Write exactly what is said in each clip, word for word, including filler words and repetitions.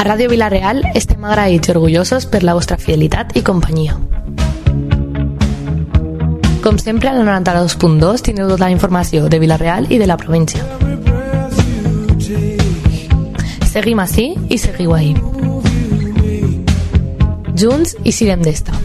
A Ràdio Vila-real estem agraïts i orgullosos per la vostra fidelitat i companyia. Com sempre, al noranta-dos punt dos tindreu tota la informació de Vila-real i de la província. Seguim ací i seguiu ahí. Junts i sirem d'esta.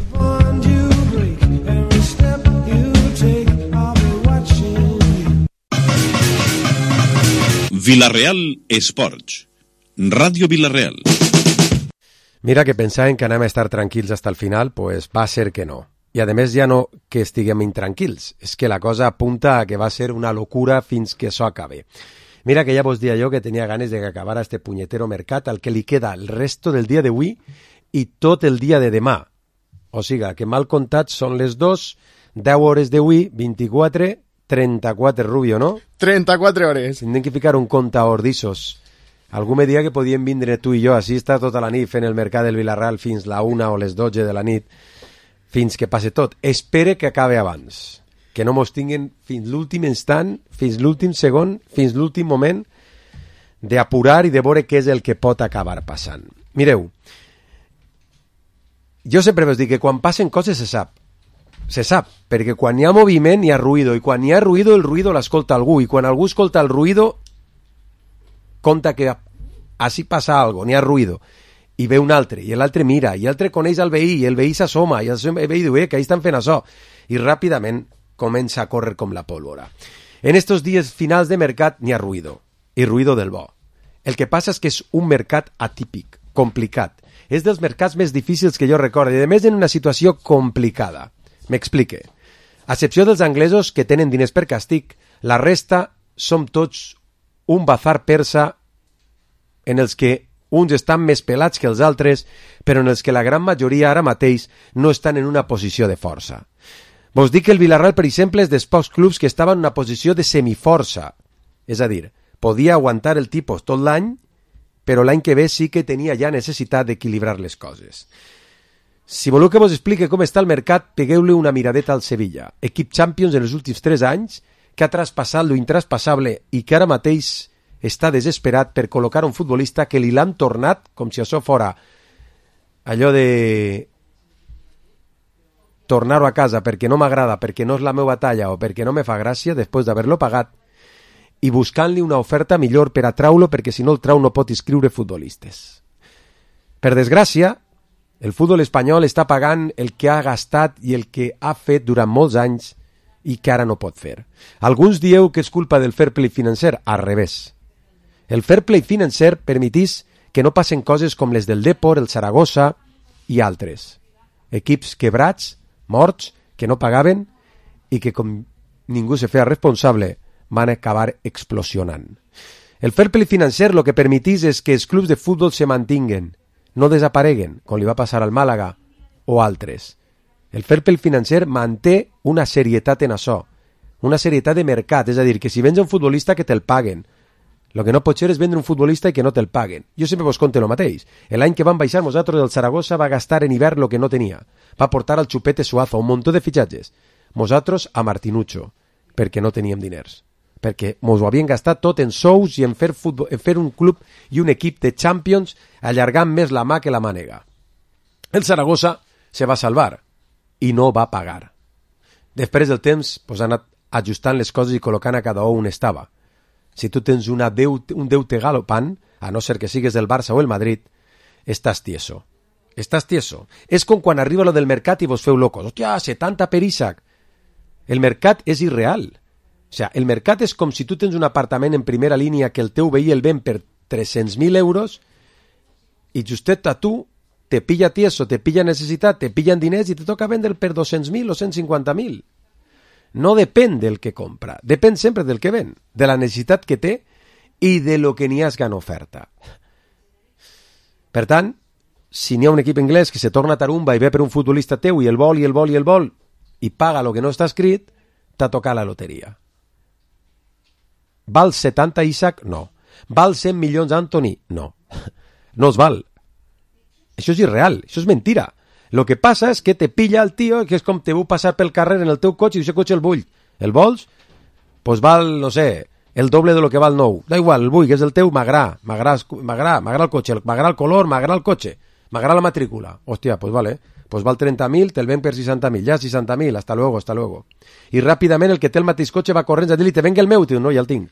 Vila-real Esports. Ràdio Vila-real. Mira que pensàvem que anem a estar tranquils fins al final, pues va ser que no. I a més ja no que estiguem intranquils, és que la cosa apunta a que va ser una locura fins que això acabe. Mira que ja vos dia jo que tenia ganes de que acabara este punyetero mercat al que li queda el resto del dia d'avui i tot el dia de demà. O sigui, que mal comptat són les dos, deu hores d'avui, vint-i-quatre, trenta-quatre, Rubio, no? trenta-quatre hores. Tindrem que ficar un comptador d'issos. Algú me dia que podíem vindre tu i jo així estar tota la nit fent el mercat del Vila-real fins la una o les dotze de la nit, fins que passe tot. Espere que acabe abans, que no mos tinguin fins l'últim instant, fins l'últim segon, fins l'últim moment d'apurar i de veure què és el que pot acabar passant. Mireu, jo sempre vos dic que quan passen coses se sap, se sap, perquè quan hi ha moviment hi ha ruïdo, i quan hi ha ruïdo el ruïdo l'escolta algú, i quan algú escolta el ruïdo compta que així passa algo, n'hi ha ruïdo, i ve un altre, i l'altre mira, i l'altre coneix el veí, i el veí s'assoma, i el veí diu, eh, que ahí estan fent això, i ràpidament comença a córrer com la pólvora. En estos dies finals de mercat n'hi ha ruïdo, i ruïdo del bo. El que passa és que és un mercat atípic, complicat. És dels mercats més difícils que jo recordo, i a més en una situació complicada. M'explique. A excepció dels anglesos que tenen diners per càstig, la resta som tots un bazar persa en els que uns estan més pelats que els altres, però en els que la gran majoria ara mateix no estan en una posició de força. Vos dic que el Vila-real, per exemple, és dels pocs clubs que estava en una posició de semiforça. És a dir, podia aguantar el tipus tot l'any, però l'any que ve sí que tenia ja necessitat d'equilibrar les coses. Si voleu que vos explique com està el mercat, pegueu-li una miradeta al Sevilla, equip Champions en els últims tres anys, que ha traspassat lo intraspassable i que ara mateix està desesperat per col·locar un futbolista que li l'han tornat com si això fora allò de tornar-ho a casa perquè no m'agrada, perquè no és la meva talla o perquè no me fa gràcia després d'haver-lo pagat, i buscant-li una oferta millor per atraure-lo perquè si no el trau no pot inscriure futbolistes. Per desgràcia, el futbol espanyol està pagant el que ha gastat i el que ha fet durant molts anys i que ara no pot fer. Alguns dieu que és culpa del fair play financer, al revés. El fair play financer permetís que no passen coses com les del Depor, el Saragossa i altres. Equips quebrats, morts, que no pagaven i que com ningú se feia responsable van acabar explosionant. El fair play financer el que permetís és que els clubs de futbol se mantinguen, no desapareguen, com li va passar al Màlaga o altres. El fair play financer manté una serietat en això, una serietat de mercat, és a dir, que si vens un futbolista que te'l paguen. El que no pot ser és vendre un futbolista i que no te'l paguen. Jo sempre vos conto el mateix. L'any que van baixar nosaltres del Saragossa va gastar en hivern el que no tenia. Va portar al Chupete Suazo un muntó de fitxatges. Nosaltres a Martinucho, perquè no teníem diners. Perquè mos ho havien gastat tot en sous i en fer, futbol, en fer un club i un equip de Champions allargant més la mà que la mànega. El Saragossa se va salvar i no va pagar. Després del temps pues, han anat ajustant les coses i col·locant a cada un on estava. Si tu tens una deute, un deute galopant, a no ser que sigues del Barça o el Madrid, estàs tieso. Estàs tieso. És com quan arriba lo del mercat i vos feu locos. Hòstia, setanta per Isaac. El mercat és irreal. O sea, el mercat és com si tu tens un apartament en primera línia que el teu veí el ven per tres-cents mil euros i justet a tu te pilla tieso, te pilla necessitat, te pillan diners i te toca vendre per dos-cents mil o cent cinquanta mil. No depèn del que compra, depèn sempre del que ven, de la necessitat que té i de lo que n'hi has en oferta. Per tant, si n'hi ha un equip anglès que se torna a Tarumba i ve per un futbolista teu i el vol i el vol i el vol i paga lo que no està escrit, t'ha tocat la loteria. Val setanta Isaac? No. Val cent milions Anthony? No. No es val. Això és irreal, això és mentira. Lo que passa és que te pilla el tio, que és com te veu passar pel carrer en el teu cotxe i aquest cotxe el vull. El vols? Pues val, no sé, el doble de lo que val nou. Da igual, el vull, que és el teu, m'agrada, m'agrada, m'agrada el cotxe, m'agrada el color, m'agrada el cotxe, m'agrada la matrícula. Hòstia, pues vale, pues val trenta mil, te'l ven per seixanta mil, ja seixanta mil, hasta luego, hasta luego. I ràpidament el que té el mateix cotxe va corrents a dir-li, te venga el meu, tio, no, ja el tinc.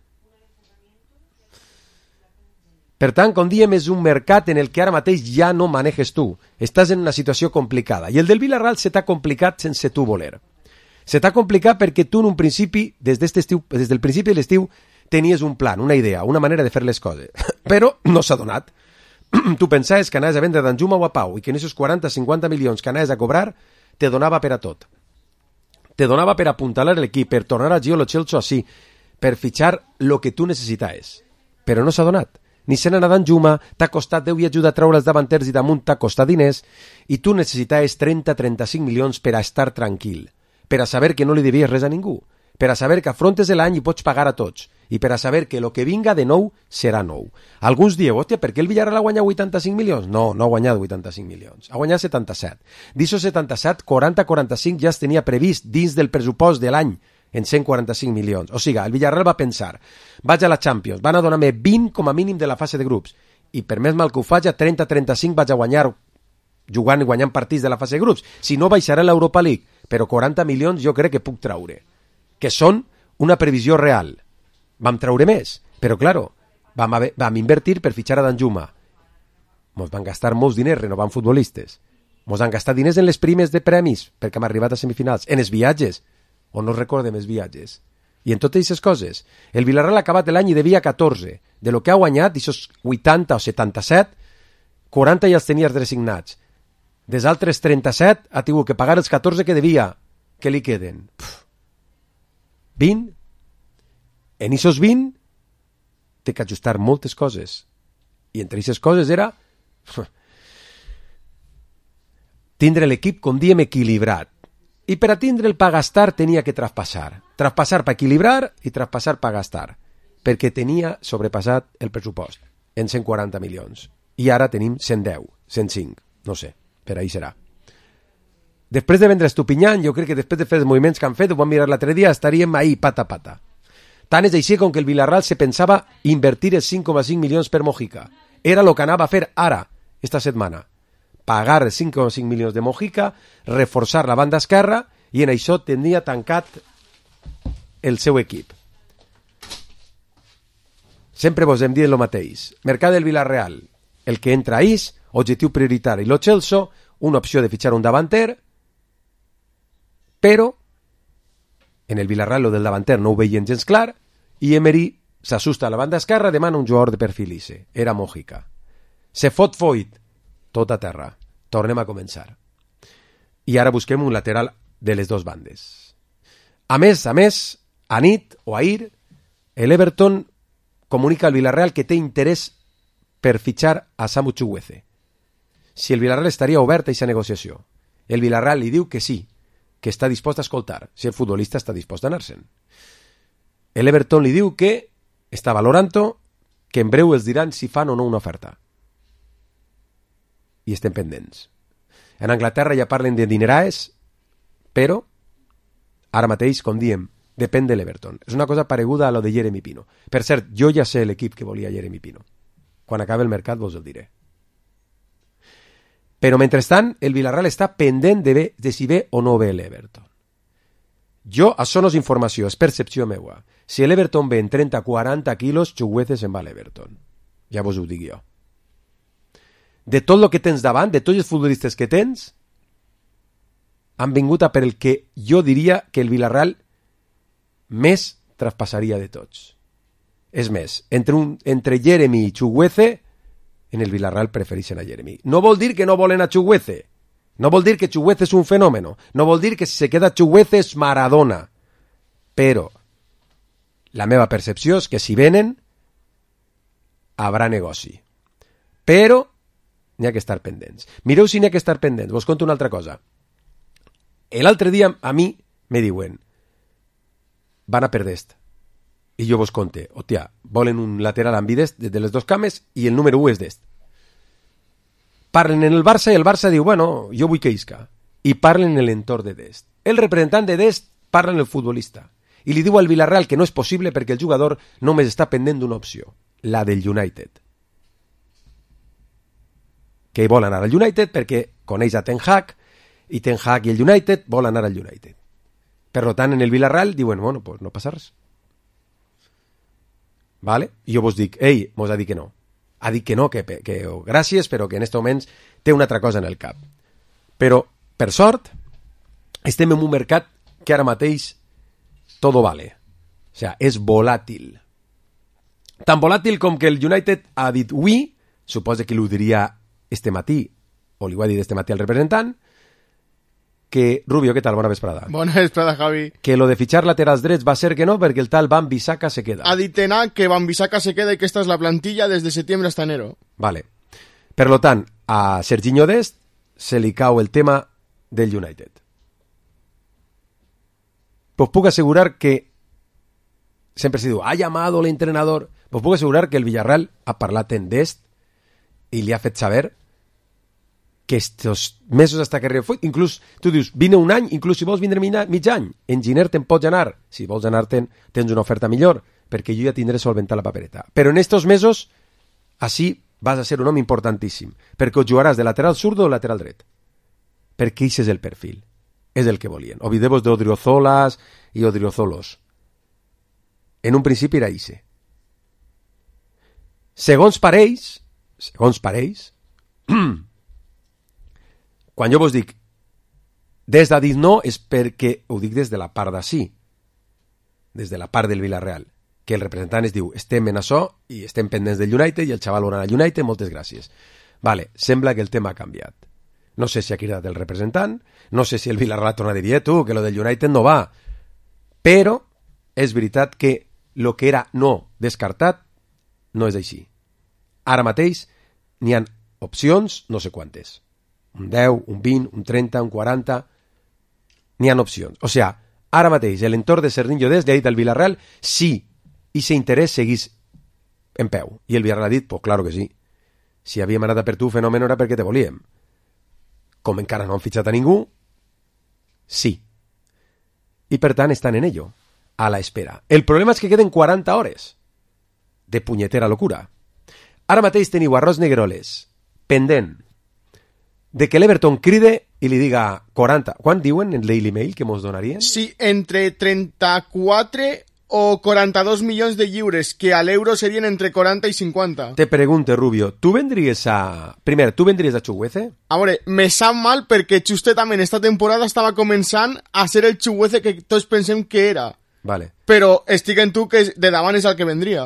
Per tant, com diem, és un mercat en el que ara mateix ja no maneges tu. Estàs en una situació complicada. I el del Villarreal se t'ha complicat sense tu voler. Se t'ha complicat perquè tu en un principi, des, estiu, des del principi de l'estiu, tenies un plan, una idea, una manera de fer les coses. Però no s'ha donat. Tu pensaves que anaves a vendre Danjuma o a Pau i que en aquests quaranta a cinquanta milions que anaves a cobrar te donava per a tot. Te donava per apuntalar l'equip, per tornar a Gio Lo Celso així, per fitxar lo que tu necessitaves. Però no s'ha donat. Ni se n'ha Danjuma, t'ha costat Déu i ajuda a treure els davanters i damunt t'ha costat diners i tu necessitaves trenta a trenta-cinc milions per a estar tranquil, per a saber que no li devies res a ningú, per a saber que afrontes l'any i pots pagar a tots i per a saber que lo que vinga de nou serà nou. Alguns dieu, hòstia, per què el Villarreal ha guanyat vuitanta-cinc milions? No, no ha guanyat vuitanta-cinc milions, ha guanyat setanta-set. D'ixos setanta-set, quaranta a quaranta-cinc ja es tenia previst dins del pressupost de l'any en cent quaranta-cinc milions. O sigui, el Villarreal va pensar, vaig a la Champions, van a donar-me vint com a mínim de la fase de grups, i per més mal que ho faig, a trenta a trenta-cinc vaig a guanyar jugant i guanyant partits de la fase de grups. Si no, baixarà l'Europa League, però quaranta milions jo crec que puc traure, que són una previsió real. Vam treure més, però, claro, vam, haver, vam invertir per fitxar a Danjuma. Mos van gastar molts diners renovant futbolistes. Mos han gastat diners en les primes de premis, perquè hem arribat a semifinals, en els viatges, o no recordem els viatges. I en totes aquestes coses, el Villarreal ha acabat l'any i devia catorze. De lo que ha guanyat, d'aixòs vuitanta o setanta-set, quaranta ja els tenies designats. Des altres trenta-set ha tingut que pagar els catorze que devia. Què li queden? Pff. vint? En aquests vint té que ajustar moltes coses. I entre aquestes coses era tindre l'equip, com diem, equilibrat. I per a tindre el pa gastar tenia que traspassar. Traspassar per equilibrar i traspassar per gastar. Perquè tenia sobrepassat el pressupost en cent quaranta milions. I ara tenim cent deu, cent cinc, no sé, per ahí serà. Després de vendre Estupinyán, jo crec que després de fer els moviments que han fet, ho vam mirar l'altre dia, estaríem ahí pata pata. Tant és així com que el Villarreal se pensava invertir els cinc coma cinc milions per Mojica. Era el que anava a fer ara, esta setmana. Pagar els cinc coma cinc milions de Mojica, reforçar la banda esquerra i en això tenia tancat el seu equip. Sempre vos hem dit el mateix. Mercat del Villarreal, el que entra és objectiu prioritari. Lo Celso, una opció de fitxar un davanter, però en el Villarreal lo del davanter no ho veien gens clar i Emery s'assusta a la banda esquerra, demana un jugador de perfil ise. Era Mojica. Se fot Foyt, tot a terra. Tornem a començar. I ara busquem un lateral de les dues bandes. A més, a més, a nit o ahir, l'Everton comunica al Villarreal que té interès per fitxar a Samu Chukwueze. Si el Villarreal estaria obert a aquesta negociació. El Villarreal li diu que sí, que està dispost a escoltar, si el futbolista està dispost a anar-se'n. L'Everton li diu que està valorant-ho, que en breu els diran si fan o no una oferta. I estem pendents. En Anglaterra ja parlen de dineraes, però ara mateix, com diem, depèn de l'Everton. És una cosa pareguda a lo de Jeremy Pino. Per cert, jo ja sé l'equip que volia Jeremy Pino. Quan acabi el mercat vos el diré. Però mentrestant, el Villarreal està pendent de, bé, de si ve o no ve l'Everton. Jo, això no és informació, és percepció meua. Si l'Everton ve en trenta a quaranta quilos, Chukwueze se'n va a l'Everton. Ja vos ho dic jo. De tot el que tens davant, de tots els futbolistes que tens, han vingut a per el que jo diria que el Villarreal més traspassaria de tots. És més, entre, un, entre Jeremy i Chukwueze, en el Villarreal prefereixen a Jeremy. No vol dir que no volen a Chukwueze. No vol dir que Chukwueze és un fenòmeno. No vol dir que si se queda Chukwueze és Maradona. Però la meva percepció és que si venen haurà negoci. Però n'hi ha que estar pendents. Mireu si n'hi ha que estar pendents. Vos conto una altra cosa. L'altre dia a mi me diuen van a per d'est. I jo vos conte, hòstia, volen un lateral ambidest de les dos cames i el número u és d'est. Parlen en el Barça i el Barça diu, bueno, jo vull que isca. I parlen en l'entorn de d'est. El representant de d'est parla en el futbolista. i li diu al Villarreal que no és possible perquè el jugador només està pendent d'una opció, la del United. Que vol anar al United perquè coneix a Ten Hag i Ten Hag i el United vol anar al United. Per tant, en el Villarreal diuen, bueno, pues no passa res. Vale? I jo vos dic, ei, mos ha dit que no. Ha dit que no, que, que oh, gràcies, però que en aquest moment té una altra cosa en el cap. Però, per sort, estem en un mercat que ara mateix todo vale. O sea, és volàtil. Tan volàtil com que el United ha dit oui, suposa que l'ho diria este matí, o li ho ha dit este matí al representant, que, Rubio, què tal? Bona vesprada. Bona vesprada, Javi. Que lo de fichar laterals drets va ser que no, perquè el tal Van Bissaka se queda. Ha dit Tenag que Van Bissaka se queda y que esta es la plantilla desde septiembre hasta enero. Vale. Per lo tant, a Serginho Dest se li cau el tema del United. Pues puc asegurar que sempre se diu, ha llamado el entrenador. Pues puc asegurar que el Villarreal ha parlat en Dest i li ha fet saber que estos mesos hasta que refuit, inclús tu dius, vine un any, inclús si vols vindre mig any, en Giner te'n pots anar, si vols anar-te'n tens una oferta millor, perquè jo ja tindré solventar la papereta. Però en estos mesos, així vas a ser un home importantíssim, perquè ho jugaràs de lateral zurdo o lateral dret. Perquè aquest és el perfil, és el que volien. Oblideu-vos d'Odriozolas i Odriozolos. En un principi era ixe. Segons pareix, segons pareix, quan jo vos dic des de dit no és perquè ho dic des de la part d'ací, des de la part del Villarreal, que el representant es diu estem en això i estem pendents del United i el xaval vol anar al United, moltes gràcies. Vale, sembla que el tema ha canviat. No sé si ha cridat el representant, no sé si el Villarreal torna a dir, tu, que lo del United no va, però és veritat que lo que era no descartat no és així. Ara mateix n'hi ha opcions, no sé quantes. Un deu, un vint, un trenta, un quaranta... N'hi ha opcions. O sigui, ara mateix, l'entorn de Serginho Dest li ha dit al Villarreal sí, i si interès seguís en peu. I el Villarreal ha dit, pues claro que sí. Si havíem anat a per tu, fenomen era perquè te volíem. Com encara no han fitxat a ningú, sí. I per tant estan en ello, a la espera. El problema és que queden quaranta hores de punyetera locura. Ara mateix teniu a Ros Negreroles pendent de que l'Everton cride i li diga quaranta. Quan diuen en l'Daily Mail que mos donarien? Sí, entre trenta-quatre o quaranta-dos milions de lliures, que a l'euro serien entre quaranta i cinquanta. Te pregunte, Rubio, tu vendries a... Primer, tu vendries a Chuguece? A veure, me sap mal perquè justament esta temporada estava començant a ser el Chuguece que tots pensem que era. Vale. Però estic en tu que de davant és el que vendria.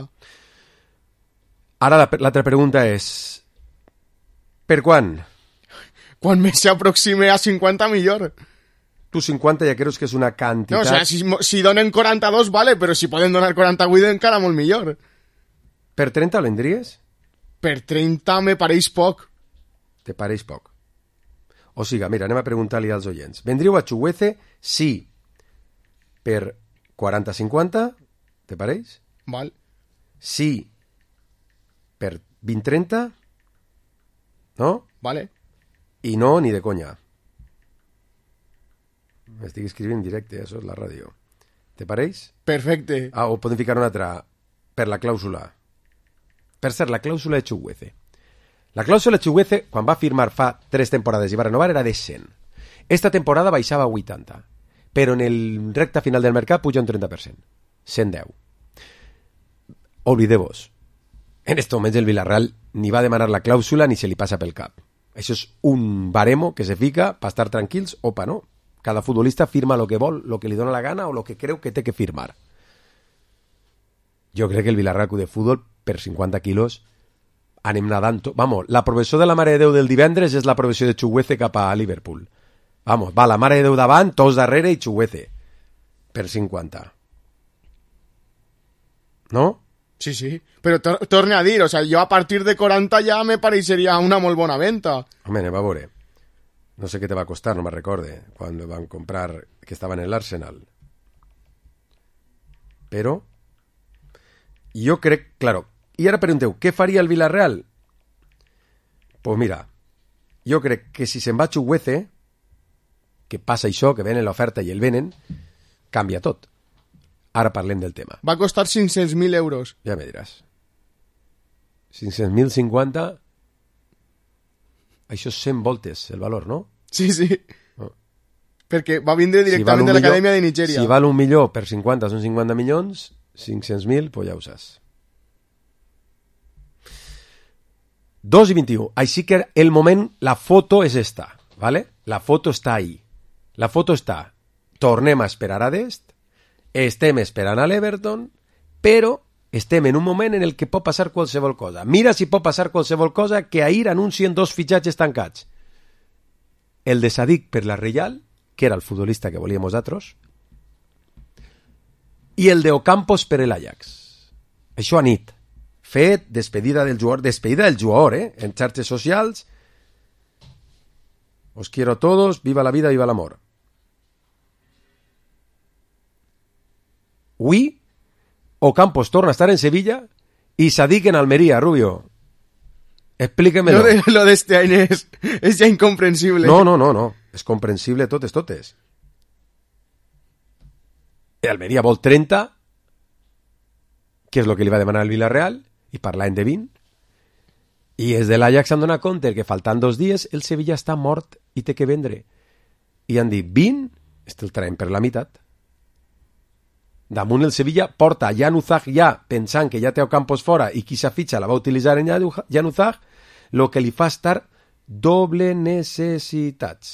Ara l'altra pregunta és... Per quan? Quan més s'aproxime a cinquanta millor. Tu cinquanta ja creus que és una quantitat... No, o sea, si, si donen quaranta-dos vale, però si poden donar quaranta-vuit encara molt millor. Per trenta vendries? Per trenta me pareix poc. Te pareix poc. O sigui, mira, anem a preguntar-li als oients. Vendríeu a Chuguece sí per quaranta cinquanta? Te pareix? Val. Sí per vint trenta? No? Vale. I no, ni de conya. M'estic escrivint en directe, això és la ràdio. Te pareix? Perfecte. Ah, o podem ficar una altra per la clàusula. Per cert, la clàusula de Chuguece. La clàusula de Chuguece, quan va firmar fa tres temporades i va renovar, era de cent. Esta temporada baixava a vuitanta. Però en el recta final del mercat puja un trenta per cent. cent deu. Oblideu-vos. En aquest moment el Villarreal ni va demanar la clàusula ni se li passa pel cap. Això és un baremo que se fica per estar tranquils o pa no. Cada futbolista firma lo que vol, lo que li dona la gana o lo que creu que té que firmar. Jo crec que el Villarreal de futbol per cinquanta quilos anem nadant. Vamos, la professor de la Mare de Déu del divendres és la professió de Chuguece cap a Liverpool. Vamos, va la Mare de Déu davant, tots darrere i Chuguece per cinquanta. ¿No? Sí, sí, però tor torne a dir, o sea, jo a partir de quaranta ja me pareixeria una molt bona venta. Home, anem a veure. No sé què te va costar, no me'n recorde, quan van comprar, que estaven en l'Arsenal. Però, jo crec, claro, i ara pregunteu, què faria el Villarreal? Pues mira, jo crec que si se'n va a Chuguece, que passa això, que venen l'oferta i el venen, canvia tot. Ara parlem del tema. Va costar cinc-cents mil euros. Ja me diràs. cinc-cents mil cinquanta... Això és cent voltes, el valor, no? Sí, sí. Oh. Perquè va vindre directament si de l'Acadèmia de Nigèria. Si val un milió per cinquanta són cinquanta milions, cinc-cents mil, pues ja ho saps. dos i vint-i-u. Així que el moment, la foto és esta, ¿vale? La foto està ahí. La foto està. Tornem a esperar a Dest, estem esperant a l'Everton, però estem en un moment en el que pot passar qualsevol cosa. Mira si pot passar qualsevol cosa, que ahir anuncien dos fitxatges tancats. El de Sadik per la Reial, que era el futbolista que volíem nosaltres, i el de Ocampos per l'Ajax. Això a nit. Fet, despedida del jugador, despedida del jugador, eh? En xarxes socials. Os quiero a todos, viva la vida, viva l'amor. Ui, Ocampos torna a estar en Sevilla y Sadik en Almería, Rubio. Explíquemelo. Lo de, lo de este any és, és ja incomprensible. No, no, no, no. És comprensible totes, totes. El Almeria vol trenta, que és el que li va demanar el Villarreal, i parlant de vint. I és de l'Ajax s'han donat compte que faltant dos dies el Sevilla està mort i té que vendre. I han dit vint, este el traiem per la meitat. Damunt el Sevilla porta Jan Uzaj ja, pensant que ja té Ocampos fora i qui s'ha fitxa la va utilitzar en Jan Uzaj, el que li fa estar doble necessitats.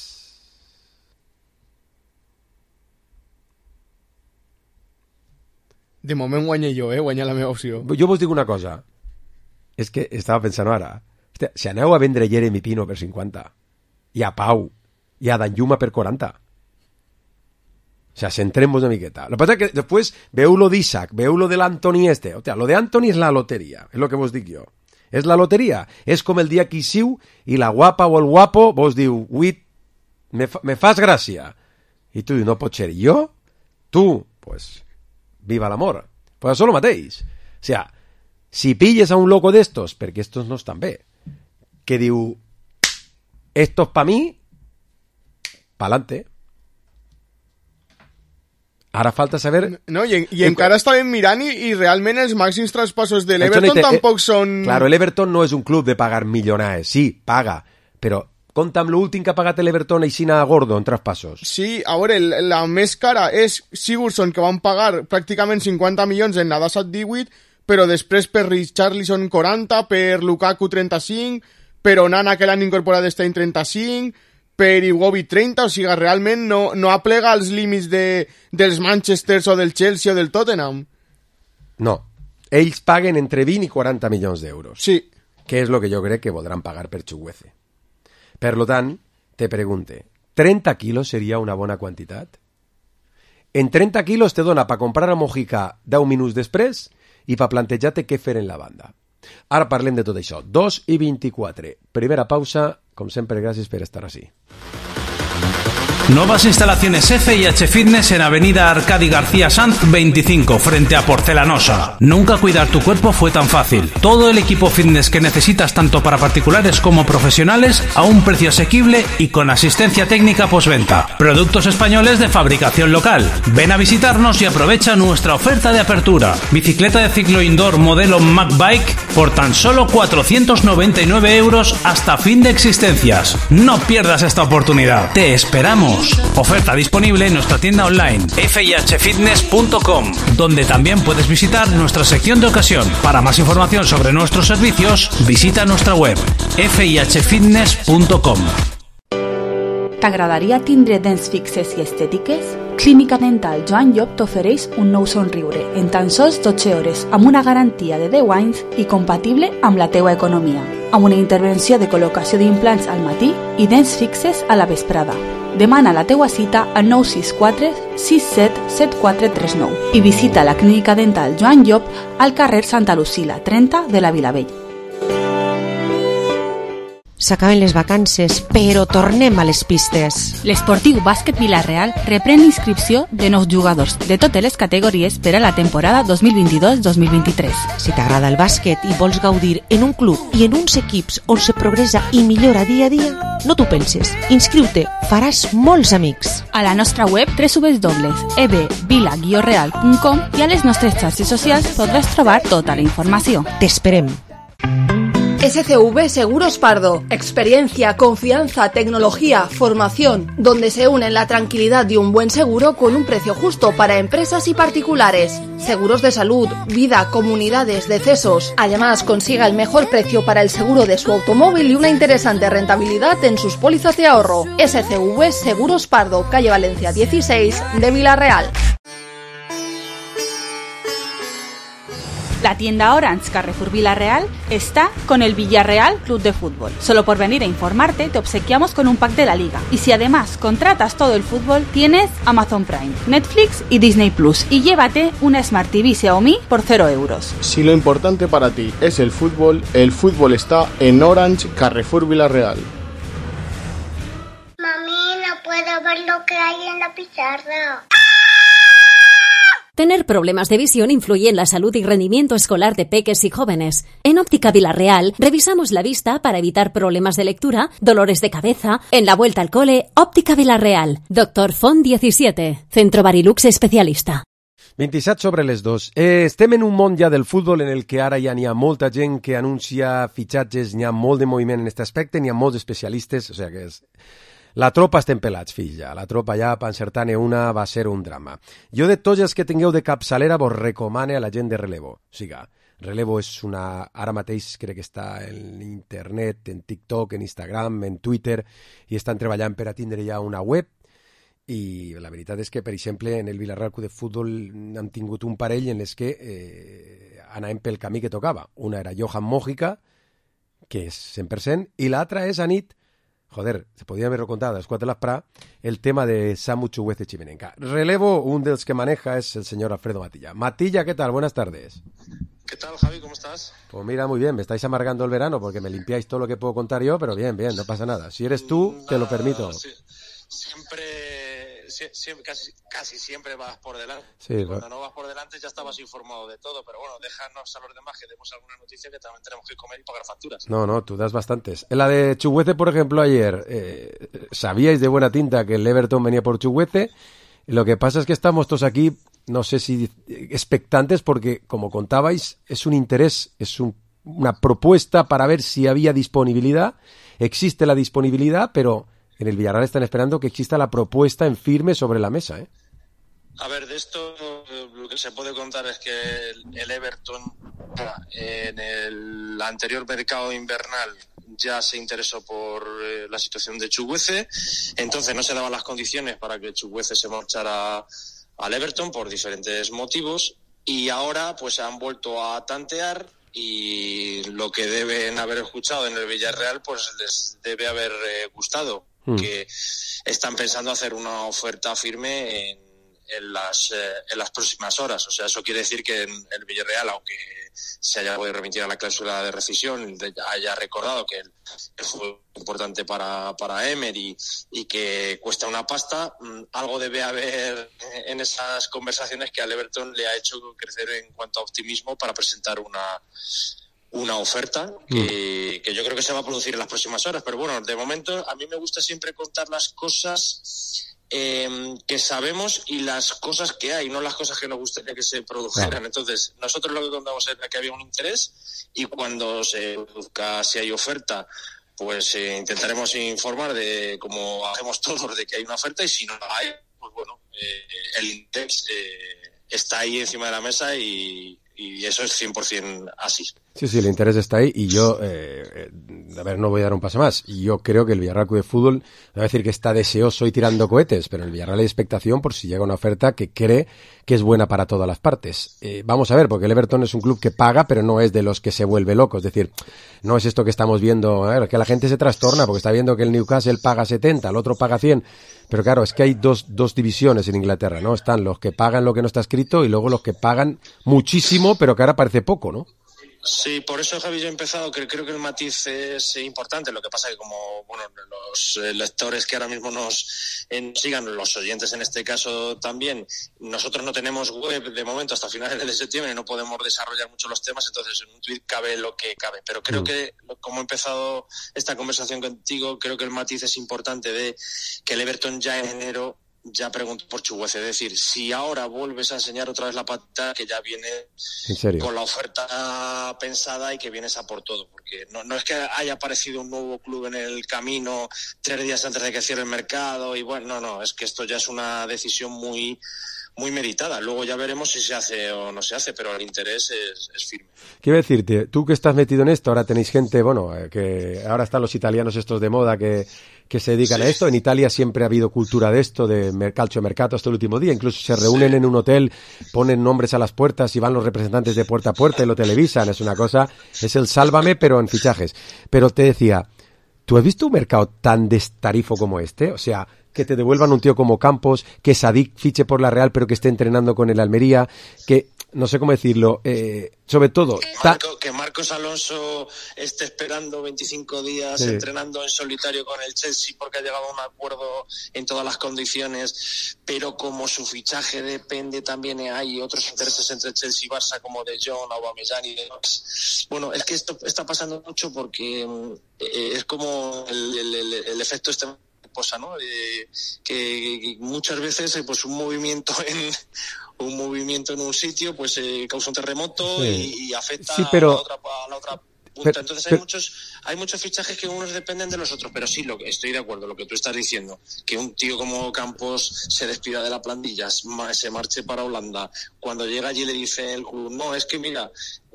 De moment guanyé jo, eh? Guanyar la meva opció. Jo vos dic una cosa. És que estava pensant ara. Hòstia, si aneu a vendre Jeremy Pino per cinquanta, i a Pau, i a Danjuma per quaranta... O sea, centremos una miqueta. Lo que pasa es que después veu lo d'Isaac, veu lo de l'Anthony este. O sea, lo de Anthony es la lotería, es lo que vos dic jo. És la loteria. És com el dia que hi siu i la guapa o el guapo vos diu, ui, me, fa, me fas gràcia. I tu dius, no pot ser jo? Tu, pues, viva l'amor. Pues això és el mateix. O sea, si pilles a un loco d'estos, perquè estos no estan bé, que diu, esto es pa mi, pa'lante. Ara falta saber... No, i, i encara estàvem mirant i, i realment els màxims traspassos de l'Everton tampoc són... Claro, el Everton no és un club de pagar millonaris. Sí, paga, però compta amb l'últim que ha pagat l'Everton aixina a Gordo en traspassos. Sí, a veure, la més cara és Sigurdsson, que van pagar pràcticament cinquanta milions en Nadasat divuit, però després per Richarlison quaranta, per Lukaku trenta-cinc, per Onana, que l'han incorporat este any trenta-cinc... per Iwobi trenta, o sigui, realment no, no aplega als límits de, dels Manchesters o del Chelsea o del Tottenham. No, ells paguen entre vint i quaranta milions d'euros. Sí. Que és el que jo crec que voldran pagar per Chukwueze. Per lo tant, te pregunte, ¿trenta quilos seria una bona quantitat? En trenta quilos te dona per comprar a Mojica deu minuts després i per plantejar-te què fer en la banda. Ara parlem de tot això. dos i vint-i-quatre. Primera pausa. Com sempre, gràcies per estar així. Nuevas instalaciones F I H Fitness en Avenida Arcadi García Sanz veinticinco, frente a Porcelanosa. Nunca cuidar tu cuerpo fue tan fácil. Todo el equipo fitness que necesitas tanto para particulares como profesionales a un precio asequible y con asistencia técnica postventa. Productos españoles de fabricación local. Ven a visitarnos y aprovecha nuestra oferta de apertura. Bicicleta de ciclo indoor modelo Mac Bike por tan solo cuatrocientos noventa y nueve euros hasta fin de existencias. No pierdas esta oportunidad. Te esperamos. Oferta disponible en nuestra tienda online f i h fitness punto com, donde también puedes visitar nuestra sección de ocasión. Para más información sobre nuestros servicios, visita nuestra web f i h fitness punto com. T'agradaria tindre dents fixes i estètiques? Clínica Dental Joan Llop t'ofereix un nou somriure en tan sols dotze hores amb una garantia de deu anys i compatible amb la teua economia, amb una intervenció de col·locació d'implants al matí i dents fixes a la vesprada. Demana la teua cita al nou sis quatre sis set set quatre tres nou i visita la Clínica Dental Joan Llop al carrer Santa Lucila trenta de la Vilavella. s'acaben les vacances, però tornem a les pistes. L'Esportiu Bàsquet Vila-real reprèn l'inscripció de nous jugadors de totes les categories per a la temporada dos mil vint-i-dos dos mil vint-i-tres. Si t'agrada el bàsquet i vols gaudir en un club i en uns equips on se progressa i millora dia a dia, no t'ho penses. Inscriu-te, faràs molts amics. A la nostra web w w w punt e b vila guió real punt com i a les nostres xarxes socials podràs trobar tota la informació. T'esperem. S C V Seguros Pardo. Experiencia, confianza, tecnología, formación, donde se unen la tranquilidad de un buen seguro con un precio justo para empresas y particulares. Seguros de salud, vida, comunidades, decesos. Además, consiga el mejor precio para el seguro de su automóvil y una interesante rentabilidad en sus pólizas de ahorro. S C V Seguros Pardo, calle Valencia dieciséis de Vila-real. La tienda Orange Carrefour Vila-real está con el Villarreal Club de Fútbol. Solo por venir a informarte te obsequiamos con un pack de la liga. Y si además contratas todo el fútbol, tienes Amazon Prime, Netflix y Disney Plus. Y llévate una Smart T V Xiaomi por cero euros. Si lo importante para ti es el fútbol, el fútbol está en Orange Carrefour Vila-real. Mami, no puedo ver lo que hay en la pizarra. Tener problemas de visión influye en la salud y rendimiento escolar de peques y jóvenes. En Óptica Vila-real revisamos la vista para evitar problemas de lectura, dolores de cabeza. En la vuelta al cole, Óptica Vila-real. Doctor Font diecisiete, Centro Barilux especialista. vint-i-set sobre les dos. Eh, estem en un món ja del futbol en el que ara ja n'hi ha molta gent que anuncia fitxatges, n'hi ha molt de moviment en aquest aspecte, n'hi ha molts especialistes, o sigui que és... La tropa estem pelats, fills, ja. La tropa ja, per encertar-ne una, va ser un drama. Jo de tots els que tingueu de capçalera vos recomane a la gent de Relevo. O sigui, Relevo és una... Ara mateix crec que està en internet, en TikTok, en Instagram, en Twitter, i estan treballant per a tindre ja una web. I la veritat és que, per exemple, en el Villarreal Club de Futbol hem tingut un parell en les que eh, anàvem pel camí que tocava. Una era Johan Mojica, que és cent per cent, i l'altra és Anit. Joder, se podía haber contado a las cuatro de las pra el tema de Samu Chuguete Chimenenca. Relevo, un de los que maneja es el señor Alfredo Matilla. Matilla, ¿qué tal? Buenas tardes. ¿Qué tal, Javi? ¿Cómo estás? Pues mira, muy bien. Me estáis amargando el verano porque me limpiáis todo lo que puedo contar yo, pero bien, bien, no pasa nada. Si eres tú, nada, te lo permito. Sí. Siempre, siempre casi, casi siempre vas por delante. Sí, cuando pues... no vas por delante ya estabas informado de todo, pero bueno, déjanos a los demás que demos alguna noticia que también tenemos que comer y pagar facturas. No, no, tú das bastantes. En la de Chuguete, por ejemplo, ayer, eh, sabíais de buena tinta que el Everton venía por Chuguete. Lo que pasa es que estamos todos aquí, no sé si expectantes, porque como contabais, es un interés, es un, una propuesta para ver si había disponibilidad. Existe la disponibilidad, pero en el Villarreal están esperando que exista la propuesta en firme sobre la mesa, ¿eh? A ver, de esto lo que se puede contar es que el Everton en el anterior mercado invernal ya se interesó por eh, la situación de Chuguece, entonces no se daban las condiciones para que Chuguece se marchara al Everton por diferentes motivos y ahora pues han vuelto a tantear y lo que deben haber escuchado en el Villarreal pues les debe haber eh, gustado, hmm. que están pensando hacer una oferta firme en en las eh, en las próximas horas. O sea, eso quiere decir que en el Villarreal, aunque se haya podido remitir a la cláusula de rescisión, haya recordado que el, el fue importante para, para Emery y que cuesta una pasta, algo debe haber en esas conversaciones que al Everton le ha hecho crecer en cuanto a optimismo para presentar una una oferta que, que yo creo que se va a producir en las próximas horas. Pero bueno, de momento a mí me gusta siempre contar las cosas Eh, que sabemos y las cosas que hay, no las cosas que nos gustaría que se produjeran. Claro. Entonces, nosotros lo que contamos es que había un interés y cuando se produzca, si hay oferta, pues eh, intentaremos informar de, como hacemos todos, de que hay una oferta y si no la hay, pues bueno, eh, el interés eh, está ahí encima de la mesa y, y eso es cien por ciento así. Sí, sí, el interés está ahí y yo, eh, eh, a ver, no voy a dar un paso más. Y yo creo que el Villarreal Club de Fútbol, no voy a decir que está deseoso y tirando cohetes, pero el Villarreal hay expectación por si llega una oferta que cree que es buena para todas las partes. Eh, vamos a ver, porque el Everton es un club que paga, pero no es de los que se vuelve loco. Es decir, no es esto que estamos viendo, eh, que la gente se trastorna porque está viendo que el Newcastle paga setenta, el otro paga cien. Pero claro, es que hay dos, dos divisiones en Inglaterra, ¿no? Están los que pagan lo que no está escrito y luego los que pagan muchísimo, pero que ahora parece poco, ¿no? Sí, por eso, Javi, yo he empezado, que creo que el matiz es importante. Lo que pasa es que como, bueno, los eh, lectores que ahora mismo nos, eh, nos sigan, los oyentes en este caso también, nosotros no tenemos web de momento hasta finales de septiembre, no podemos desarrollar mucho los temas, entonces en un tuit cabe lo que cabe. Pero creo mm. que, como he empezado esta conversación contigo, creo que el matiz es importante de que el Everton ya en enero ya preguntó por Chukwueze, es decir, si ahora vuelves a enseñar otra vez la pata, que ya viene ¿En serio? con la oferta pensada y que vienes a por todo, porque no, no es que haya aparecido un nuevo club en el camino tres días antes de que cierre el mercado y bueno, no, no, es que esto ya es una decisión muy muy meditada. Luego ya veremos si se hace o no se hace, pero el interés es, es firme. Quiero decirte, tú que estás metido en esto, ahora tenéis gente, bueno, que ahora están los italianos estos de moda que, que se dedican sí. a esto. En Italia siempre ha habido cultura de esto, de calcio mercato hasta el último día. Incluso se reúnen sí. en un hotel, ponen nombres a las puertas y van los representantes de puerta a puerta y lo televisan. Es una cosa, es el sálvame, pero en fichajes. Pero te decía, ¿tú has visto un mercado tan destarifo como este? O sea, que te devuelvan un tío como Campos, que Sadik fiche por la Real pero que esté entrenando con el Almería, que no sé cómo decirlo, eh, sobre todo... Marco, que Marcos Alonso esté esperando veinticinco días sí. entrenando en solitario con el Chelsea porque ha llegado a un acuerdo en todas las condiciones, pero como su fichaje depende también, hay otros intereses entre Chelsea y Barça como de Jong, Aubameyang y demás. Bueno, es que esto está pasando mucho porque eh, es como el, el, el, el efecto este... cosa, ¿no? Eh, que, que muchas veces eh, pues un movimiento en un movimiento en un sitio pues eh, causa un terremoto sí. y, y afecta sí, pero... a la otra, a la otra punta. Pero, Entonces pero... hay muchos hay muchos fichajes que unos dependen de los otros, pero sí, lo que estoy de acuerdo, lo que tú estás diciendo, que un tío como Campos se despida de la plantilla, se marche para Holanda, cuando llega allí le dice el club, no, es que mira,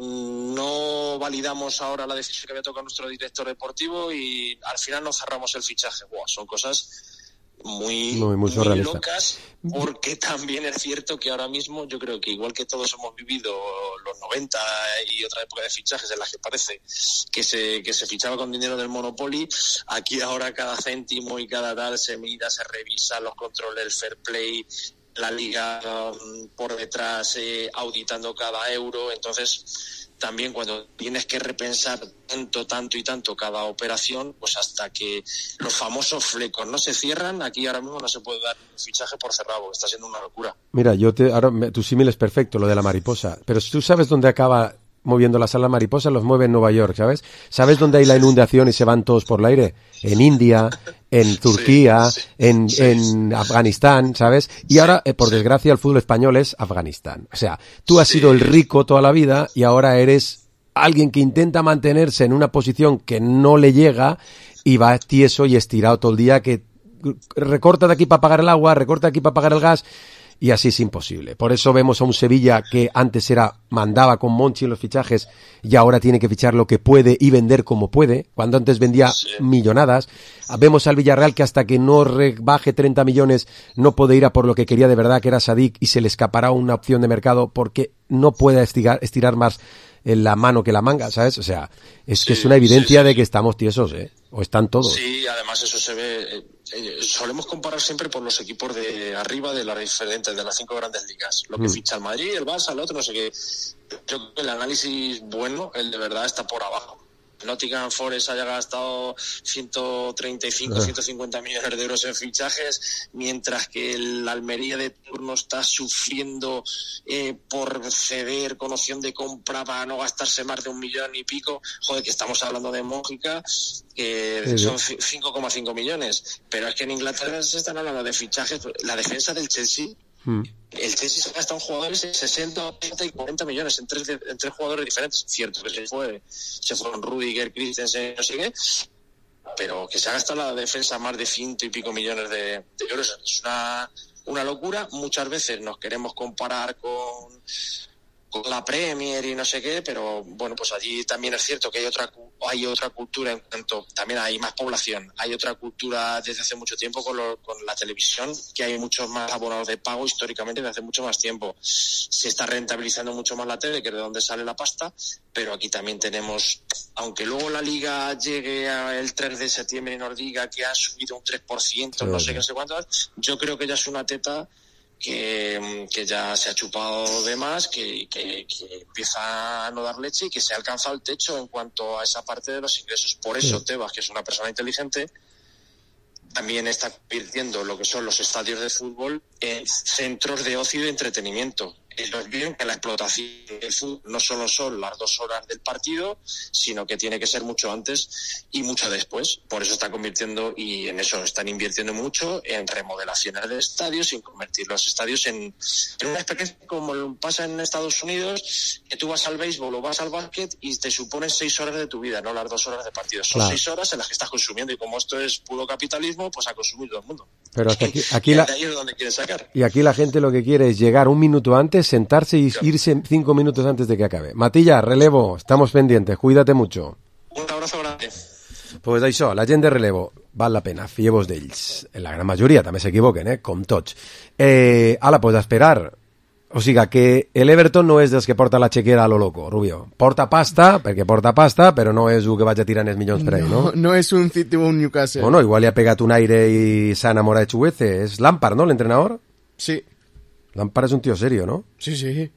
no validamos ahora la decisión que había tocado nuestro director deportivo y al final no cerramos el fichaje. Wow, son cosas muy, muy, muy locas, porque también es cierto que ahora mismo yo creo que igual que todos hemos vivido los noventa y otra época de fichajes en las que parece que se que se fichaba con dinero del Monopoly, aquí ahora cada céntimo y cada tal se mira, se revisa los controles, el fair play, la liga um, por detrás eh, auditando cada euro. Entonces también cuando tienes que repensar tanto, tanto y tanto cada operación, pues hasta que los famosos flecos no se cierran, aquí ahora mismo no se puede dar un fichaje por cerrado, porque está siendo una locura. Mira, yo te, ahora tu símil es perfecto, lo de la mariposa, pero tú sabes dónde acaba moviendo las alas mariposa, los mueve en Nueva York, ¿sabes? ¿Sabes dónde hay la inundación y se van todos por el aire? En India, en Turquía, sí, sí, en, sí, en sí. Afganistán, ¿sabes? Y ahora, eh, por sí. desgracia, el fútbol español es Afganistán. O sea, tú has sí. sido el rico toda la vida y ahora eres alguien que intenta mantenerse en una posición que no le llega y va tieso y estirado todo el día, que recorta de aquí para pagar el agua, recorta de aquí para pagar el gas. Y así es imposible. Por eso vemos a un Sevilla que antes era mandaba con Monchi en los fichajes y ahora tiene que fichar lo que puede y vender como puede, cuando antes vendía sí. millonadas. Vemos al Villarreal que hasta que no rebaje treinta millones no puede ir a por lo que quería de verdad, que era Sadik, y se le escapará una opción de mercado porque no puede estirar, estirar más la mano que la manga, ¿sabes? O sea, es sí, que es una evidencia sí, sí, de que estamos tiesos, ¿eh? O están todos. Sí, además eso se ve... Eh, eh, solemos comparar siempre por los equipos de arriba de las diferentes, de las cinco grandes ligas. Lo que mm. ficha el Madrid, el Barça, el otro, no sé qué. Yo creo que el análisis bueno, el de verdad, está por abajo. Nottingham Forest haya gastado ciento treinta y cinco, ciento cincuenta millones de euros en fichajes, mientras que el Almería de turno está sufriendo eh, por ceder con opción de compra para no gastarse más de un millón y pico. Joder, que estamos hablando de Mójica, que sí, son cinco coma cinco millones. Pero es que en Inglaterra se están hablando de fichajes. La defensa del Chelsea, hmm. el Chelsea se gasta en jugadores de sesenta, ochenta y cuarenta millones en tres, de, en tres jugadores diferentes. Cierto que se fue, se fueron Rudiger, Christensen, no sé qué, pero que se ha gastado la defensa más de ciento y pico millones de, de euros. Es una, una locura. Muchas veces nos queremos comparar con, con la Premier y no sé qué, pero bueno, pues allí también es cierto que hay otra hay otra cultura en cuanto, también hay más población, hay otra cultura desde hace mucho tiempo con, lo, con la televisión, que hay muchos más abonados de pago históricamente desde hace mucho más tiempo. Se está rentabilizando mucho más la tele, que es de donde sale la pasta, pero aquí también tenemos, aunque luego la Liga llegue el tres de septiembre y nos diga que ha subido un tres por ciento, sí, no sé qué, no sé cuánto, yo creo que ya es una teta que, que ya se ha chupado de más, que, que, que empieza a no dar leche y que se ha alcanzado el techo en cuanto a esa parte de los ingresos. Por eso Tebas, que es una persona inteligente, también está convirtiendo lo que son los estadios de fútbol en centros de ocio y de entretenimiento. Ellos viven que la explotación del fútbol no solo son las dos horas del partido, sino que tiene que ser mucho antes y mucho después. Por eso está convirtiendo, y en eso están invirtiendo mucho, en remodelaciones de estadios y en convertir los estadios en, en una experiencia como pasa en Estados Unidos, que tú vas al béisbol o vas al básquet y te suponen seis horas de tu vida, no las dos horas de partido. Son Claro. seis horas en las que estás consumiendo, y como esto es puro capitalismo, pues a consumir todo el mundo. Pero hasta aquí, aquí Y la, de ahí es donde quieren sacar. y aquí la gente lo que quiere es llegar un minuto antes, sentarse y irse cinco minutos antes de que acabe. Matilla, relevo, estamos pendientes, cuídate mucho. Un abrazo grande. Pues això, la gent de relevo, val la pena, fieu-vos d'ells. En la gran majoria, també s'equivoquen, eh? Com tots. Eh, ala, pues a esperar. O sigui que el Everton no és dels que porta la xequera a lo loco, Rubio. Porta pasta, perquè porta pasta, però no és el que vaig a tirar els milions per ahí, no? No, no és un City o un Newcastle. Bueno, igual li ha pegat un aire i s'ha enamorat de Chuguece. És Lampard, ¿no?, l'entrenador? Sí. Lampard és un tío serio, ¿no? Sí, sí.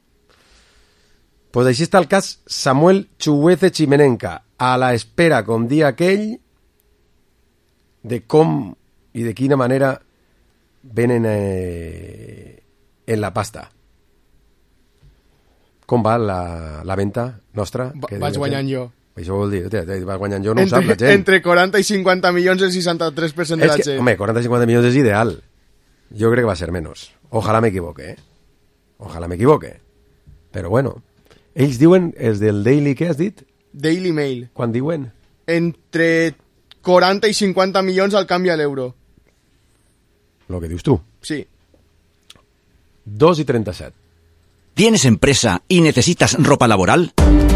Pues així està el cas Samuel Chuguece Chimenenca, a la espera, com dia aquell, de com i de quina manera venen eh, en la pasta. Com va la, la venda nostra? Va, vaig guanyant jo. Això vol dir, hòstia, vas guanyant jo, no entre, ho sap la gent. Entre quaranta i cinquanta milions, el seixanta-tres per cent de Es la que, gent. hombre, quaranta i cinquanta milions és ideal. Yo creo que va a ser menos. Ojalá me equivoque, ¿eh? Ojalá me equivoque. Però bueno, ells diuen, els del Daily, què has dit? Daily Mail. Quan diuen? Entre quaranta i cinquanta milions al canvi a l'euro. Lo que dius tu. Sí. dos y treinta y siete. ¿Tienes empresa y necesitas ropa laboral?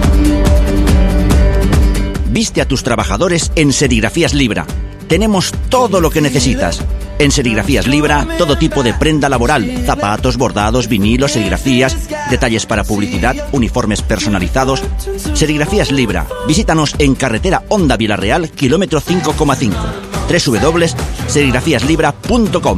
Viste a tus trabajadores en Serigrafías Libra. Tenemos todo lo que necesitas. En Serigrafías Libra, todo tipo de prenda laboral, zapatos, bordados, vinilos, serigrafías, detalles para publicidad, uniformes personalizados. Serigrafías Libra. Visítanos en carretera Honda Villarreal, kilómetro cinco coma cinco. doble u doble u doble u punto serigrafías libra punto com.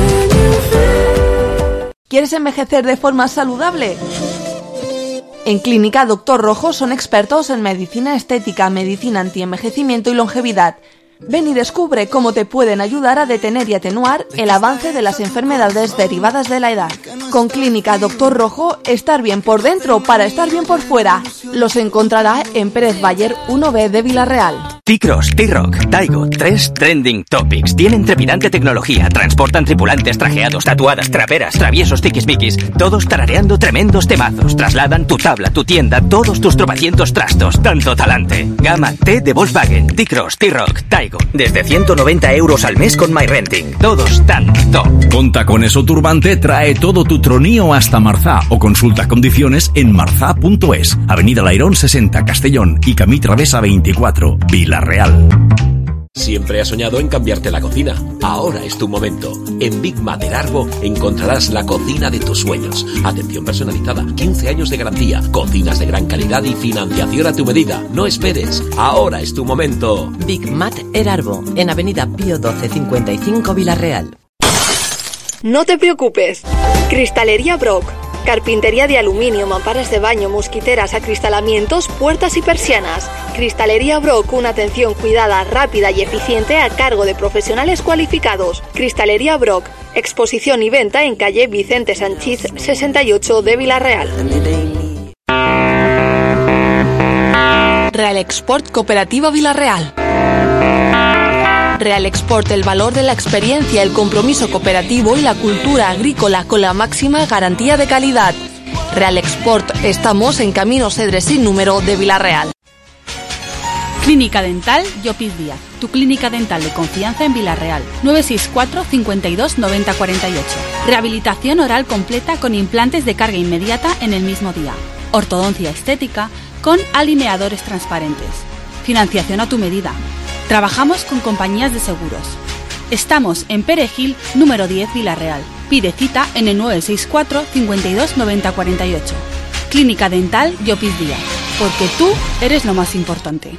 ¿Quieres envejecer de forma saludable? En Clínica Doctor Rojo son expertos en medicina estética, medicina antienvejecimiento y longevidad. Ven y descubre cómo te pueden ayudar a detener y atenuar el avance de las enfermedades derivadas de la edad. Con Clínica Doctor Rojo, estar bien por dentro para estar bien por fuera. Los encontrará en Pérez Bayer uno B de Villarreal. T-Cross, T-Rock, Taigo, tres trending topics. Tienen trepidante tecnología, transportan tripulantes trajeados, tatuadas, traperas, traviesos, tiquismiquis, todos tarareando tremendos temazos. Trasladan tu tabla, tu tienda, todos tus tropecientos trastos. Tanto talante. Gama T de Volkswagen, T-Cross, T-Rock, Taigo. Desde ciento noventa euros al mes con MyRenting. Todos tan top. Con Tacones o Turbante trae todo tu tronío hasta Marzá o consulta condiciones en marzá punto es. Avenida Lairón sesenta, Castellón y Camí Travesa veinticuatro, Villarreal. Siempre has soñado en cambiarte la cocina. Ahora es tu momento. En Big Mat del Arbo encontrarás la cocina de tus sueños. Atención personalizada, quince años de garantía, cocinas de gran calidad y financiación a tu medida. No esperes. Ahora es tu momento. Big Mat El Arbo, en Avenida Pío doce cincuenta y cinco, Villarreal. No te preocupes. Cristalería Brock. Carpintería de aluminio, mamparas de baño, mosquiteras, acristalamientos, puertas y persianas. Cristalería Brock, una atención cuidada, rápida y eficiente a cargo de profesionales cualificados. Cristalería Brock, exposición y venta en calle Vicente Sanchís sesenta y ocho de Villarreal. Real Export Cooperativa Villarreal. Real Export, el valor de la experiencia, el compromiso cooperativo y la cultura agrícola con la máxima garantía de calidad. Real Export, estamos en Camino Cedres sin número de Villarreal. Clínica Dental Llopis Díaz, tu clínica dental de confianza en Villarreal. nueve seis cuatro, cinco dos, nueve cero cuatro ocho. Rehabilitación oral completa con implantes de carga inmediata en el mismo día. Ortodoncia estética con alineadores transparentes. Financiación a tu medida. Trabajamos con compañías de seguros. Estamos en Perejil, número diez, Villarreal. Pide cita en el nueve seis cuatro, cinco dos, nueve cero cuatro ocho. Clínica Dental Llopis Díaz, porque tú eres lo más importante.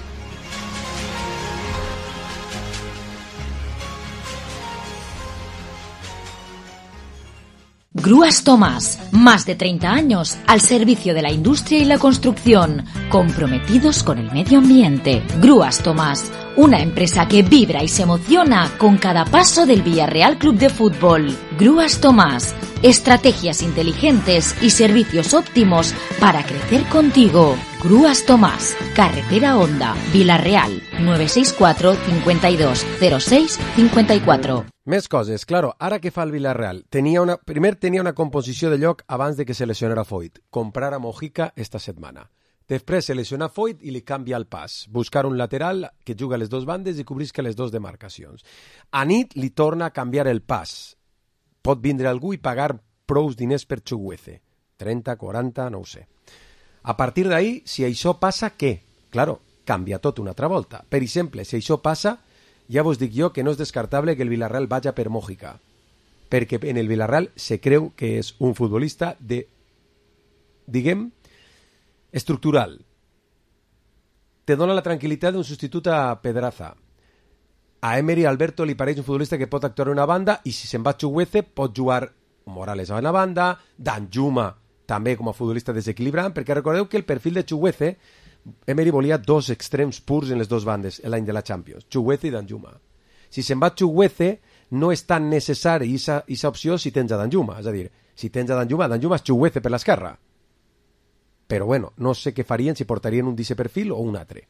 Grúas Tomás, más de treinta años al servicio de la industria y la construcción, comprometidos con el medio ambiente. Grúas Tomás, una empresa que vibra y se emociona con cada paso del Villarreal Club de Fútbol. Grúas Tomás, estrategias inteligentes y servicios óptimos para crecer contigo. Grúas Tomás, carretera Honda, Villarreal, nueve seis cuatro, cincuenta y dos, cero seis, cincuenta y cuatro. Més coses, claro, ara què fa el Villarreal? Tenia una, primer tenia una composició de lloc abans de que se lesionara Foyt, comprar a Mojica esta setmana. Després se lesiona Foyt i li canvia el pas, buscar un lateral que juga a les dues bandes i cobrisca les dues demarcacions. A nit li torna a canviar el pas. Pot vindre algú i pagar prous diners per Chukwueze. trenta, quaranta, no ho sé. A partir d'ahí, si això passa, què? Claro, canvia tot una altra volta. Per exemple, si això passa, ja vos dic jo que no és descartable que el Villarreal vagi per Mojica, perquè en el Villarreal se creu que és un futbolista de, diguem, estructural. Te dona la tranquil·litat d'un substitut a Pedraza. A Emery Alberto li pareix un futbolista que pot actuar en una banda i si se'n va Chukwueze pot jugar Morales a una banda, Danjuma també com a futbolista desequilibrant, perquè recordeu que el perfil de Chukwueze, Emery volia dos extrems purs en les dues bandes l'any de la Champions, Chukwueze i Danjuma. Si se'n va Chukwueze no és tan necessari aquesta opció si tens a Danjuma, és a dir, si tens a Danjuma, Danjuma és Chukwueze per l'esquerra. Però bueno, no sé què farien, si portarien un d'aquest perfil o un altre.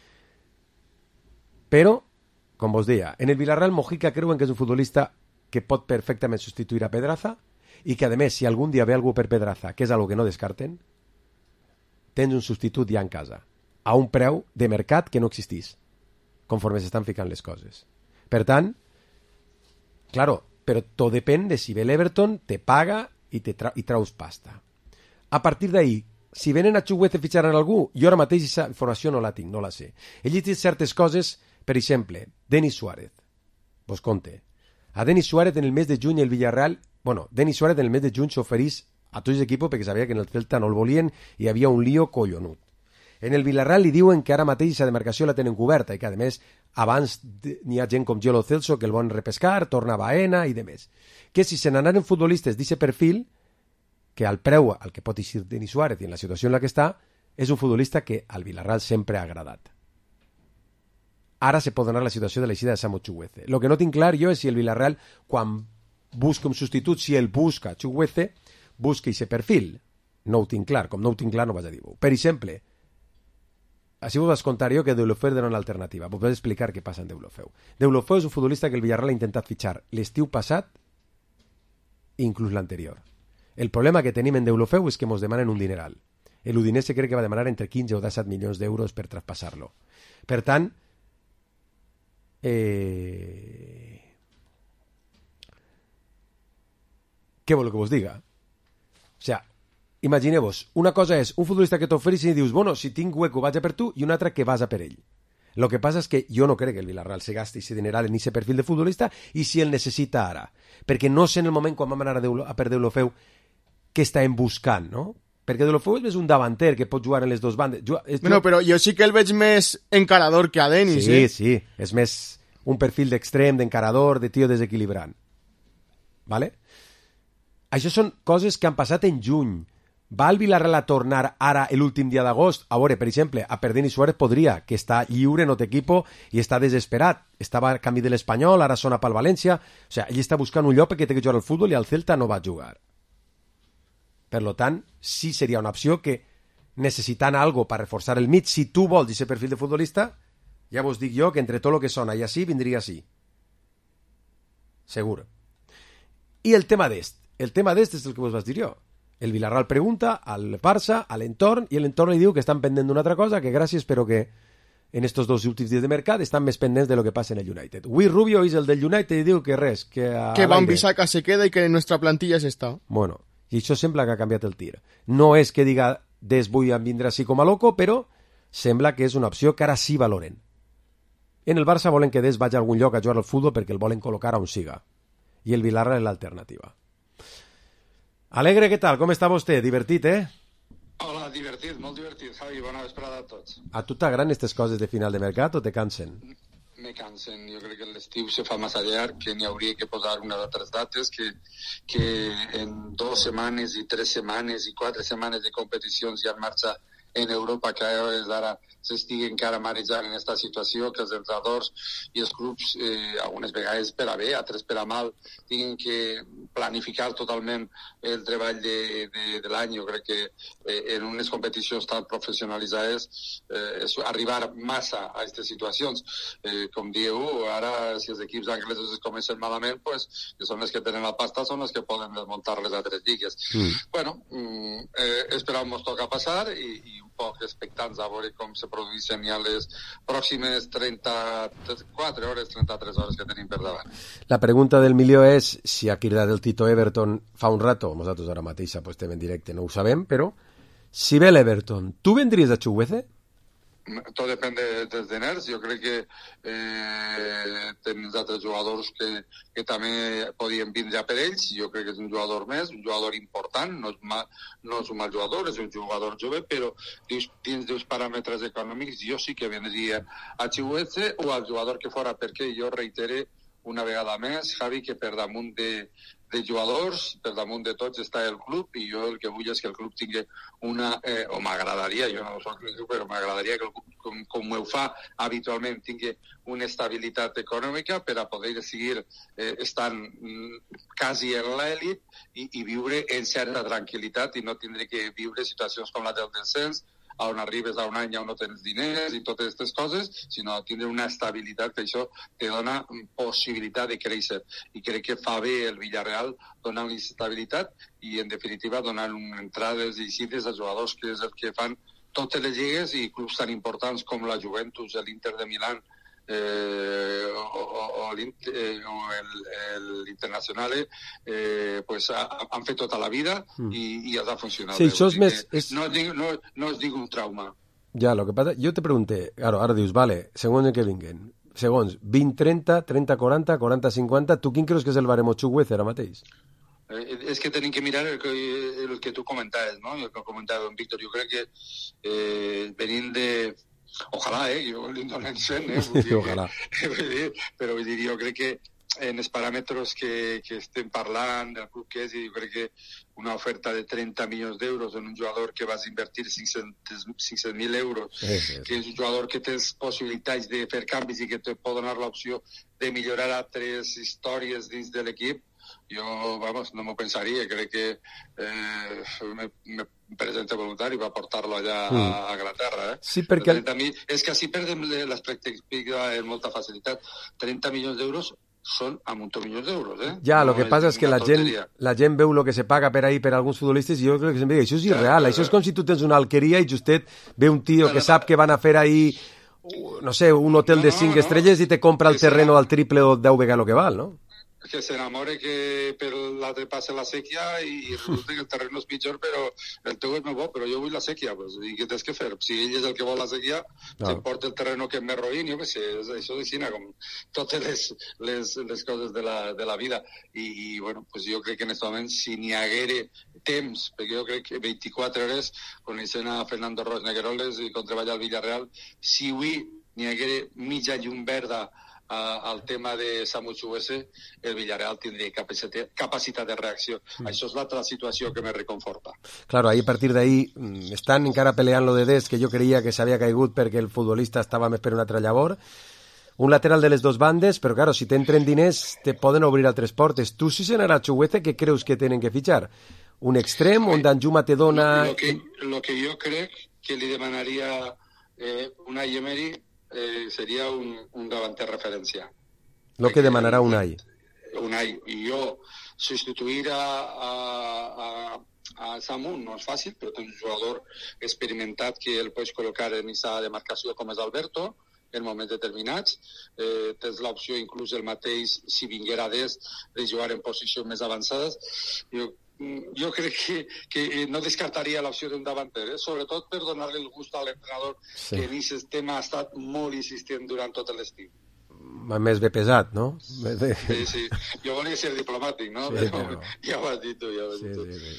Però, com vos deia, en el Villarreal Mojica creuen que és un futbolista que pot perfectament substituir a Pedraza i que, a més, si algun dia ve algú per Pedraza, que és algo que no descarten, tens un substitut ja en casa, a un preu de mercat que no existís, conforme s'estan ficant les coses. Per tant, claro, però tot depèn de si ve l'Everton, te paga i, te tra i traus pasta. A partir d'ahí, si venen a Chukwueze a fitxar en algú, jo ara mateix aquesta informació no la tinc, no la sé. He llegit certes coses, per exemple, Denis Suárez, vos conte. A Denis Suárez en el mes de juny el Villarreal, bueno, Denis Suárez en el mes de juny s'oferís a tots els equipos perquè sabia que en el Celta no el volien i hi havia un lío collonut. En el Villarreal li diuen que ara mateix aquesta demarcació la tenen coberta i que, a més, abans n'hi ha gent com Giolo Celso que el van repescar, torna a Baena i demés. Que si se n'anaren futbolistes d'aquest perfil, que al preu al que pot eixir Denis Suárez i en la situació en la que està, és un futbolista que al Villarreal sempre ha agradat. Ara se pot donar la situació de l'eixida de Samu Chukwueze. El que no tinc clar jo és si el Villarreal, quan busca un substitut, si el busca Chukwueze, busca aquest perfil. No ho tinc clar, com no ho tinc clar no vaig a dir-ho. Per exemple, així vos vaig contar jo que Deulofeu era una alternativa. Vos vaig explicar què passa en Deulofeu. Deulofeu és un futbolista que el Villarreal ha intentat fitxar l'estiu passat i inclús l'anterior. El problema que tenim en Deulofeu és que ens demanen un dineral. L'Udinese crec que va demanar entre quinze o disset milions d'euros per traspassar-lo. Per tant, eh... què vol que vos diga? O sea, imagineu-vos, una cosa és un futbolista que t'oferís i dius, bueno, si tinc hueco vaig a per tu, i una altra que vas a per ell. Lo que passa és que jo no crec que el Villarreal se gasti ese dineral en ese perfil de futbolista i si el necessita ara. Perquè no sé en el moment quan vam anar a, Deulo, a per Deulofeu què estàvem buscant, no? Perquè Deulofeu és un davanter que pot jugar en les dues bandes. Jo, és, bueno, però jo sí que el veig més encarador que a Denis, sí, eh? Sí, sí, és més un perfil d'extrem, d'encarador, de tio desequilibrant. Vale? Això són coses que han passat en juny. Va el Villarreal a tornar ara l'últim dia d'agost? A veure, per exemple, a per Denis Suárez podria, que està lliure en otro equipo i està desesperat. Estava a canvi de l'Espanyol, ara sona pel València. O sigui, ell està buscant un lloc perquè té que jugar al futbol i al Celta no va jugar. Per lo tant, sí seria una opció que, necessitant algo per reforçar el mig, si tu vols aquest perfil de futbolista, ja vos dic jo que entre tot el que sona i així, vindria així. Segur. I el tema d'est. El tema d'est és el que vos vaig dir jo. El Villarreal pregunta al Barça, a l'entorn, i l'entorn li diu que estan pendents d'una altra cosa, que gràcies, però que en estos dos últims dies de mercat estan més pendents de lo que passa en el United. Avui Rubio és el del United i diu que res, que... Que Van Bissaka se queda i que en nuestra plantilla s'està. Bueno, i això sembla que ha canviat el tir. No és que diga des vull vindre així com a loco, però sembla que és una opció que ara sí valoren. En el Barça volen que Des vagi a algun lloc a jugar al futbol perquè el volen col·locar on siga. I el Villarreal és l'alternativa. Alegre, què tal? Com està vostè? Divertit, eh? Hola, divertit, molt divertit, Javi. Bona vesprada a tots. A tu t'agraden aquestes coses de final de mercat o te cansen? me cansen. Jo crec que l'estiu se fa massa llarg, que n'hi hauria que posar unes altres dates, que, que en dues setmanes i tres setmanes i quatre setmanes de competicions ja en marxa en Europa, que a hores d'ara s'estigui encara marejant en aquesta situació, que els entrenadors i els clubs, eh, algunes vegades per a bé, altres per a mal, tinguin que planificar totalment el treball de, de, de l'any. Jo crec que eh, en unes competicions tan professionalitzades eh, és arribar massa a aquestes situacions. Eh, com dieu, ara si els equips anglesos es comencen malament, pues, que són els que tenen la pasta, són els que poden desmuntar les altres lligues. Mm. Bueno, eh, esperam mos toca passar i, i un poc expectants a veure com se produeixen ja les pròximes trenta-quatre hores, trenta-tres hores que tenim per davant. La pregunta del milió és si ha cridat el Tito Everton fa un rato, nosaltres ara mateixa pues, estem en directe, no ho sabem, però si ve l'Everton, tu vendries a Chukwueze? Tot depèn de, dels diners. Jo crec que eh, tenen altres jugadors que, que també podien vindre per ells. Jo crec que és un jugador més, un jugador important, no és, ma, no és un mal jugador, és un jugador jove, però dins, dins dels paràmetres econòmics jo sí que vendria a Chukwueze o al jugador que fora, perquè jo reitere una vegada més, Javi, que per damunt de, de jugadors, per damunt de tots està el club, i jo el que vull és que el club tingui una, eh, o m'agradaria, jo no soc ningú, però m'agradaria que el club, com, com ho fa habitualment, tingui una estabilitat econòmica per a poder seguir eh, estant mm, quasi en l'èlit i, i viure en certa tranquil·litat i no tindre que viure situacions com la del descens, on arribes a un any on no tens diners i totes aquestes coses, sinó tindre una estabilitat, que això te dona possibilitat de créixer. I crec que fa bé el Villarreal donant estabilitat i, en definitiva, donant entrades i cites a jugadors, que és el que fan totes les lligues i clubs tan importants com la Juventus, l'Inter de Milán, Eh, o, o, o l'Internacional eh, pues ha, han fet tota la vida mm. i, i els ha funcionat. Sí, això és més... És... No, no, no es dic un trauma. Ja, lo que passa... Jo te pregunté, claro, ara dius, vale, segons el que vinguen, segons vint trenta, trenta quaranta, quaranta cinquanta, tu quin creus que és el baremo Chukwueze ara mateix? Eh, és que tenim que mirar el que, el que tu comentaves, no? El que comentava en Víctor. Jo crec que eh, venint de... Ojalà, eh? Jo li donen cent, eh? Vull dir, Ojalà. Que, vull dir, però vull dir, jo crec que en els paràmetres que, que estem parlant del club que és, jo crec que una oferta de trenta milions d'euros en un jugador que vas invertir cinc-cents mil euros, sí, sí, sí. Que és un jugador que tens possibilitats de fer canvis i que te pot donar l'opció de millorar altres històries dins de l'equip, jo, vamos, no m'ho pensaria. Crec que eh, me, me presenta voluntari va portar-lo allà mm. a Anglaterra. Eh? Sí, perquè... trenta mil... És que així perdem les perspectives amb molta facilitat. trenta milions d'euros són a muchos milions d'euros, eh? Ja, no el que passa és que la gent, la gent veu el que se paga per ahí per alguns futbolistes i jo crec que sempre dic, això és irreal, ja, això és com si tu tens una alqueria i justet ve un tio que sap que van a fer ahí, no sé, un hotel de cinc no, no, estrelles i te compra el terreno al triple o deu vegades el que val, no? Que s'enamore que per l'altre passa la sèquia i resulta que el terreno és pitjor, però el teu és molt bo, però jo vull la sèquia, pues, i què tens que fer? Si ell és el que vol la sèquia, no. S'emporta el terreno que és més roïn, jo què sé, això és així, com totes les, les, les coses de la, de la vida. I, i bueno, pues jo crec que en aquest moment, si n'hi haguera temps, perquè jo crec que vint-i-quatre hores, coneixent a Fernando Roig Negueroles i com treballa al Villarreal, si avui n'hi haguera mitja llum verda al tema de Samu Chukwueze, el Villarreal tindria capacitat, capacitat de reacció. Mm. Això és l'altra situació que me reconforta. Claro, ahí a partir d'ahí estan encara peleant lo de Des, que jo creia que s'havia caigut perquè el futbolista estava més per una altra llavor. Un lateral de les dos bandes, però claro, si t'entren diners te poden obrir altres portes. Tu, si se n'anà Chukwueze, què creus que tenen que fitxar? Un extrem on Danjuma te dona... Lo que, lo que jo crec que li demanaria eh, Unai Emery Eh, seria un, un davanter referència. Lo que demanarà Unai. Unai. I jo substituir a, a, a, a Samu no és fàcil, però té un jugador experimentat que el pots col·locar en aquesta demarcació com és Alberto, en moments determinats. Eh, tens l'opció, inclús el mateix, si vinguera des, de jugar en posicions més avançades. Jo Jo crec que, que no descartaria l'opció d'un davanter, eh? Sobretot per donar-li el gust a l'entrenador, sí. Que en aquest tema ha estat molt insistent durant tot l'estiu. Més bé pesat, no? Sí, sí. Jo volia ser diplomàtic, no? Sí, però, però... Ja ho has dit tu, ja ho has sí, dit tu. Sí, sí.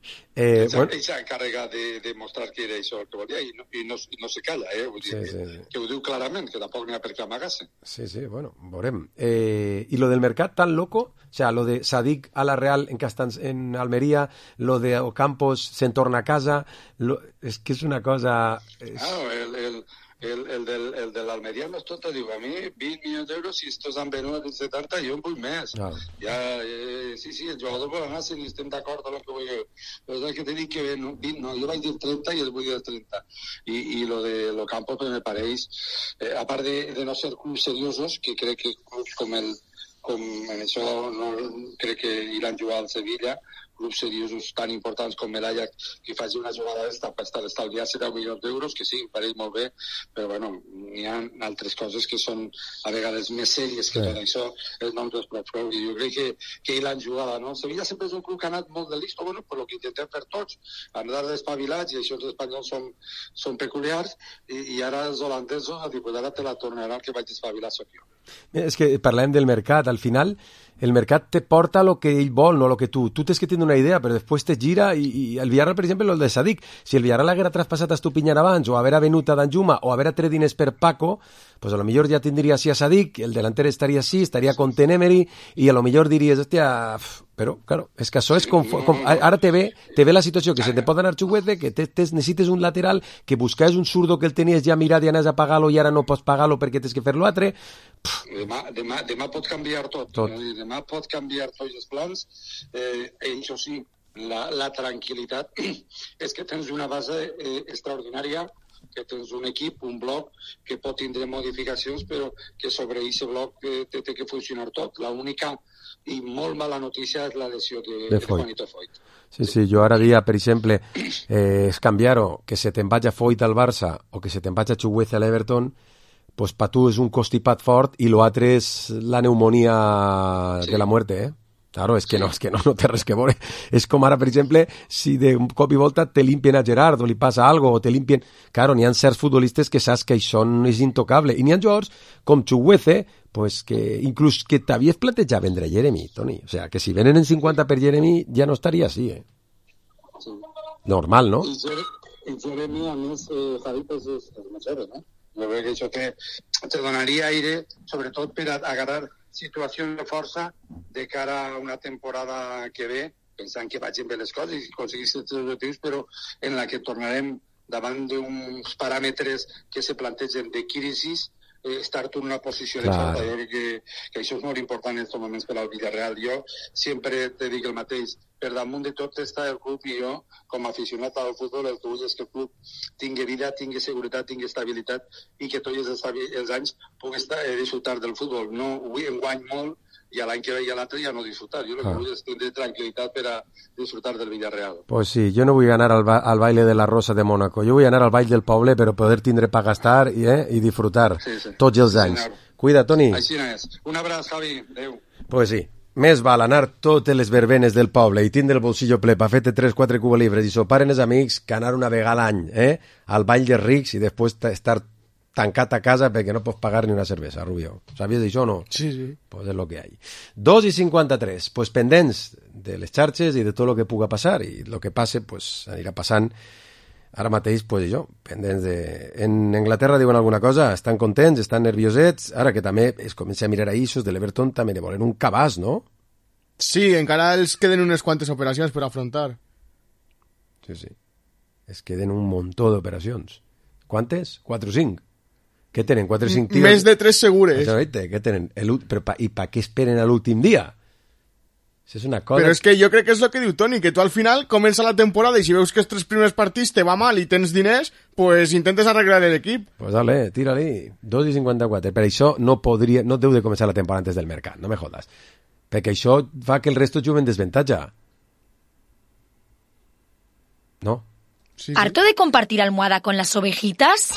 Eh, ell, bueno. ell s'ha encarregat de, de mostrar que era això el que volia i no, i no, i no se calla, eh? Vull dir, Sí, que, sí, sí. que ho diu clarament, que tampoc n'hi ha per què amagar-se. Sí, sí, bueno, veurem. Eh, y lo del mercat tan loco, o sea, lo de Sadik a la Real en, Castans, en Almería, lo de Ocampos se'n torna a casa, lo, es que és una cosa... Es... Ah, el, el, el, el, del, el de l'Almeria no és tot, diu, a mi vint milions d'euros, si estos han venut a setanta, jo en vull més. Ah. Ja, eh, sí, sí, el jugador vol anar si estem d'acord amb el que vull dir. Però és que t'he dit que vint, no, jo vaig dir trenta i els vull dir trenta. I, i lo de lo Campos pues, me pareix, eh, a part de, de no ser clubs seriosos, que crec que clubs com el com en això no, crec que iran a jugar al Sevilla, clubs seriosos tan importants com el Ajax, que faci una jugada d'esta per estar estalviar-se deu milions d'euros, que sí, pareix molt bé, però bueno, n'hi ha altres coses que són a vegades més sèries que sí. Tot això, els noms dels prop prou, i jo crec que, que ell han jugada, no? El Sevilla sempre és un club que ha anat molt de listo, bueno, per lo que intentem fer tots, anar despavilats, i això els espanyols són, són peculiars, i, i ara els holandesos, a dir, pues ara te la tornaran que vaig despavilar sóc jo. És que parlem del mercat, al final el mercat te porta lo que ell vol, no lo que tu. Tu tens que tenir una idea, però després te gira i, i el Villarreal, per exemple, el de Sadik, si el Villarreal haguera traspasat a Estupinyán abans o haver venut a Danjuma o haver tret diners per Paco, pues a lo millor ja tindria així a Sadik, el delanter estaria així, estaria content Emery i a lo millor diries, hòstia, però, claro, és que això és com, com ara te ve, te ve la situació que se te pot anar Chuguete, que te, te necessites un lateral, que buscaves un zurdo que el tenies ja mirat i anaves a pagar-lo i ara no pots pagar-lo perquè tens que fer-lo altre. Demà, demà, demà pot canviar tot. tot. Eh? Demà pot canviar tots els plans. Eh, això sí, la, la tranquil·litat és que tens una base eh, extraordinària, que tens un equip, un bloc, que pot tindre modificacions, però que sobre aquest bloc eh, té, té que funcionar tot. L'única i molt mala notícia és la lesió de, de, de Juanito Foyt. Sí, sí, jo ara dia, per exemple, eh, és canviar-ho, que se te'n vaig a Foyt al Barça o que se te'n vaig a Chuguete a l'Everton, pues pa tu és un constipat fort i l'altre és la pneumonia sí. de la muerte, eh? Claro, és que sí. no, és que no, no té res que veure. És com ara, per exemple, si de un cop i volta te limpien a Gerard o li passa algo o te limpien... Claro, n'hi ha certs futbolistes que saps que això és intocable. I n'hi ha jugadors com Chuguete, pues que inclús que t'havies plantejat vendre Jeremy, Toni. O sea, que si venen en cinquanta per Jeremy ja no estaria així, eh? Sí. Normal, no? I, Jer i Jeremy, a més, eh, Javi, pues és, és més jove, no? Jo crec que això te, te donaria aire, sobretot per agarrar situació de força de cara a una temporada que ve, pensant que vagin bé les coses i aconseguir els objectius, però en la que tornarem davant d'uns paràmetres que se plantegen de crisis, eh, estar en una posició de força. Jo crec que, que això és molt important en aquests moments per al Villarreal. Jo sempre te dic el mateix, per damunt de tot està el club i jo, com a aficionat al futbol, el que vull és que el club tingui vida, tingui seguretat, tingui estabilitat i que tots els, els anys pugui estar, eh, disfrutar del futbol. No vull enguany molt i l'any que ve i l'altre ja no disfrutar. Jo el que ah. vull és tenir tranquil·litat per a disfrutar del Villarreal. Pues sí, jo no vull anar al, ba al baile de la Rosa de Mónaco, jo vull anar al ball del poble per poder tindre per gastar i, eh, i disfrutar sí, sí. tots els anys. Sí, cuida, Toni. Així és. Un abraç, Javi. Adéu. Pues sí. Més val anar totes les verbenes del poble i tindre el bolsillo ple per fer-te tres quatre cubalibres i sopar en els amics que anar una vegada a l'any, eh? Al ball dels rics i després estar tancat a casa perquè no pots pagar ni una cervesa, Rubio. Sabies d'això o no? Sí, sí. Pues és lo que hay. dos i cinquanta-tres. Pues pendents de les xarxes i de tot el que puga passar i el que passe pues anirà passant. Ara mateix, pues això, pendents de... En Anglaterra diuen alguna cosa, estan contents, estan nerviosets, ara que també es comença a mirar a ixos de l'Everton, també ne volen un cabàs, no? Sí, encara els queden unes quantes operacions per afrontar. Sí, sí. Es queden un muntó d'operacions. Quantes? Quatre o cinc? Què tenen? Quatre o cinc tios? Més de tres segures. Què tenen? El... Però pa... I per què esperen a l'últim dia? És una cosa... Però és que jo crec que és el que diu Toni, que tu al final comença la temporada i si veus que els tres primers partits te va mal i tens diners, pues intentes arreglar l'equip. Pues dale, tira-li. dos i cinquanta-quatre. Per això no podria, no deu de començar la temporada antes del mercat, no me jodas. Perquè això fa que el resto juguen desventaja. ¿No? Sí, sí. ¿Harto de compartir almohada con las ovejitas?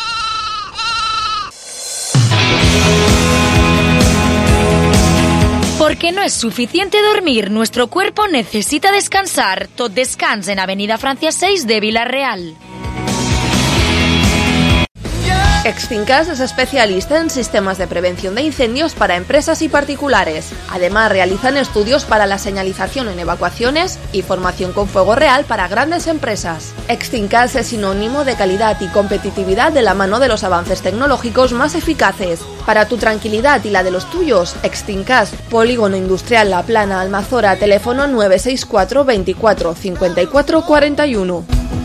Porque no es suficiente dormir, nuestro cuerpo necesita descansar. Tot descans en Avenida Francia seis de Villarreal. Yeah. Extincas es especialista en sistemas de prevención de incendios para empresas y particulares. Además, realizan estudios para la señalización en evacuaciones y formación con fuego real para grandes empresas. Extincas es sinónimo de calidad y competitividad de la mano de los avances tecnológicos más eficaces. Para tu tranquilidad y la de los tuyos, Extincas, Polígono Industrial La Plana, Almazora, teléfono nueve seis cuatro veinticuatro cincuenta y cuatro cuarenta y uno.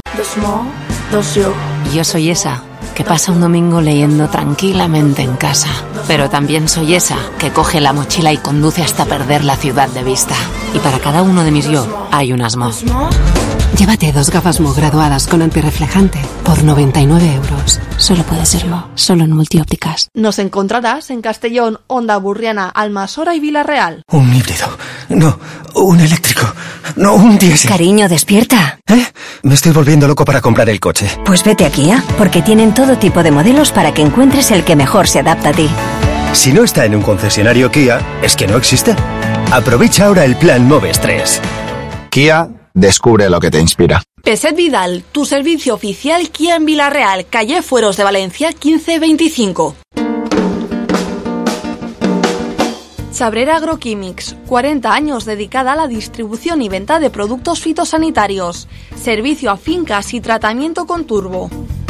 Yo soy esa que pasa un domingo leyendo tranquilamente en casa. Pero también soy esa que coge la mochila y conduce hasta perder la ciudad de vista. Y para cada uno de mis yo hay un Asmo. Llévate dos gafas Mo graduadas con antirreflejante por noventa y nueve euros. Solo puede ser Mo, solo en Multiópticas. Nos encontrarás en Castellón, Onda Burriana, Almasora y Villarreal. Un híbrido. No, un eléctrico. No, un diésel. Cariño, despierta. ¿Eh? Me estoy volviendo loco para comprar el coche. Pues vete a Kia, porque tienen todo tipo de modelos para que encuentres el que mejor se adapta a ti. Si no está en un concesionario Kia, es que no existe. Aprovecha ahora el plan Moves tres. Kia, descubre lo que te inspira. Peset Vidal, tu servicio oficial Kia en Villarreal, calle Fueros de Valencia quince veinticinco. Chabrera Agroquímics, cuarenta años dedicada a la distribución y venta de productos fitosanitarios. Servicio a fincas y tratamiento con turbo.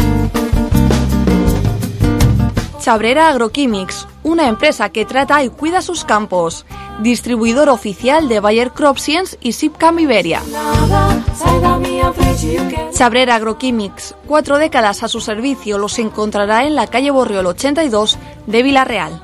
Chabrera Agroquímics, una empresa que trata y cuida sus campos. Distribuidor oficial de Bayer Crop Science y Sipcam Iberia. Chabrera Agroquímics, cuatro décadas a su servicio, los encontrará en la calle Borriol ochenta y dos de Villarreal.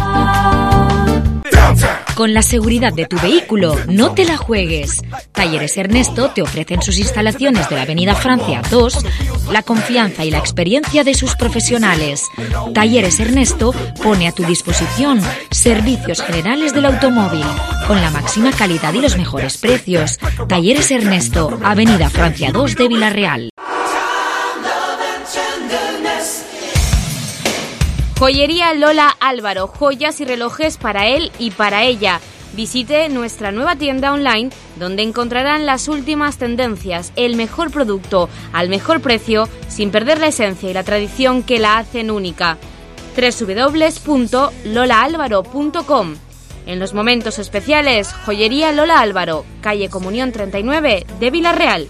Con la seguridad de tu vehículo, no te la juegues. Talleres Ernesto te ofrecen sus instalaciones de la Avenida Francia dos, la confianza y la experiencia de sus profesionales. Talleres Ernesto pone a tu disposición servicios generales del automóvil, con la máxima calidad y los mejores precios. Talleres Ernesto, Avenida Francia dos de Villarreal. Joyería Lola Álvaro, joyas y relojes para él y para ella. Visite nuestra nueva tienda online donde encontrarán las últimas tendencias, el mejor producto al mejor precio sin perder la esencia y la tradición que la hacen única. doble u doble u doble u punto lola álvaro punto com. En los momentos especiales, Joyería Lola Álvaro, calle Comunión treinta y nueve de Villarreal.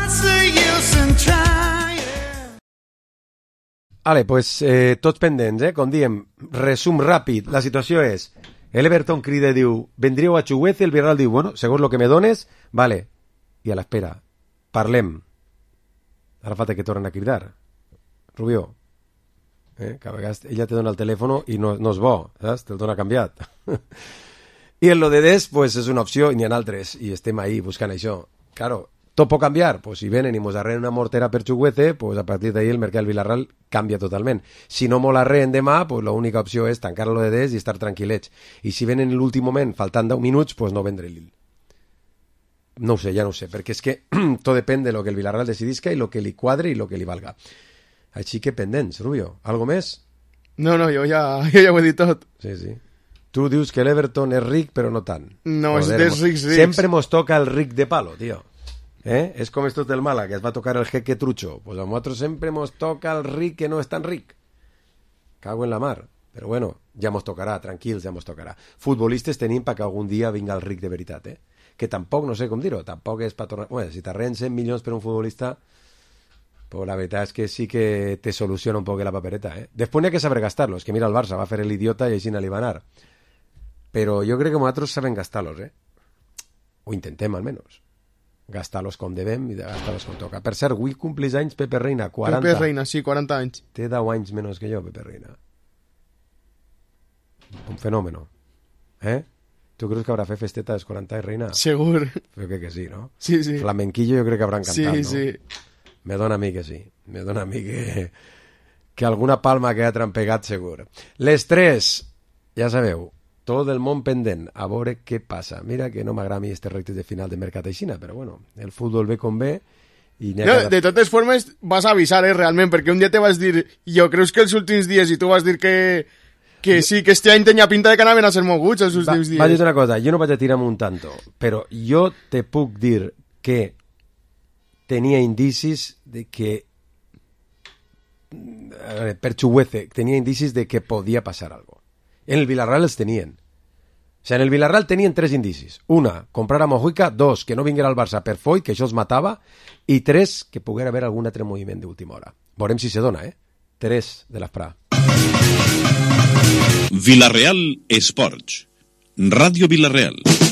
Vale, pues eh, tots pendents, eh? Com diem, resum ràpid. La situació és, el Everton crida i diu, vendríeu a Chuguece, el Villarreal diu, bueno, segons lo que me dones, vale. I a l'espera, parlem. Ara falta que tornen a cridar. Rubió, eh? que a vegades ella te dona el telèfon i no, no és bo, saps? Te'l dona canviat. I en lo de des, pues és una opció i n'hi ha altres, i estem ahí buscant això. Claro, tot pot canviar, pues si venen i mos arreen una mortera per Chuguece, pues a partir d'ahí el mercat del Villarreal canvia totalment. Si no mos l'arreen demà, pues l'única opció és tancar-lo de des i estar tranquil·lets. I si venen en l'últim moment, faltant deu minuts, pues no vendre-li. No ho sé, ja no ho sé, perquè és que tot depèn de lo que el Villarreal decidisca i lo que li quadre i lo que li valga. Així que pendents, Rubio. Algo més? No, no, jo ja, jo ja ho he dit tot. Sí, sí. Tu dius que l'Everton és ric, però no tant. No, Joder, és dels rics, rics. Sempre mos toca el ric de palo, tio. ¿Eh? És com esto del Mala, que es va a tocar el jeque trucho. Pues a nosotros siempre nos toca el ric que no es tan ric. Cago en la mar. Però bueno, ja mos tocarà, tranquils, ja mos tocarà. Futbolistes tenim perquè algun dia vinga el ric de veritat, eh? Que tampoc, no sé com dir-ho, tampoc és per tornar... Bueno, si t'arreen cent milions per un futbolista, pues la veritat és que sí que te soluciona un poc la papereta, eh? Després n'hi ha que saber gastar-los, que mira el Barça, va fer l'idiota i així no li va anar. Però jo crec que nosaltres sabem gastar-los, eh? O intentem, almenys. Gastar-los com devem i gastar-los com toca. Per cert, avui complis anys Pepe Reina, quaranta. Pepe Reina, sí, quaranta anys. Té deu anys menys que jo, Pepe Reina. Un fenómeno. Eh? Tu creus que haurà fet festeta dels quaranta anys, Reina? Segur. Jo crec que sí, no? Sí, sí. Flamenquillo jo crec que hauran cantat, sí, no? Sí, sí. Me dona a mi que sí. Me dona a mi que... que alguna palma que ha trampegat segur. Les tres, ja sabeu, tot el món pendent, a veure què passa. Mira que no m'agrada a mi este recte de final de mercat aixina, però bueno, el futbol ve com ve i no, cada... De totes formes vas a avisar, eh, realment, perquè un dia te vas dir, jo creus que els últims dies, i tu vas dir que que sí, que este any tenia pinta de que anaven a ser moguts els últims dies. Va dir una cosa, jo no vaig a tirar-me un tanto, però jo te puc dir que tenia indicis de que eh, per Chuguece tenia indicis de que podia passar algo. En el Villarreal els tenien. O sea, en el Villarreal tenien tres indicis. Una, comprar a Mojica. Dos, que no vinguera al Barça per Foyt, que això es matava. I tres, que poguera haver algun altre moviment d'última hora. Veurem si se dona, eh? Tres de l'Asprà. Villarreal Esports. Ràdio Villarreal.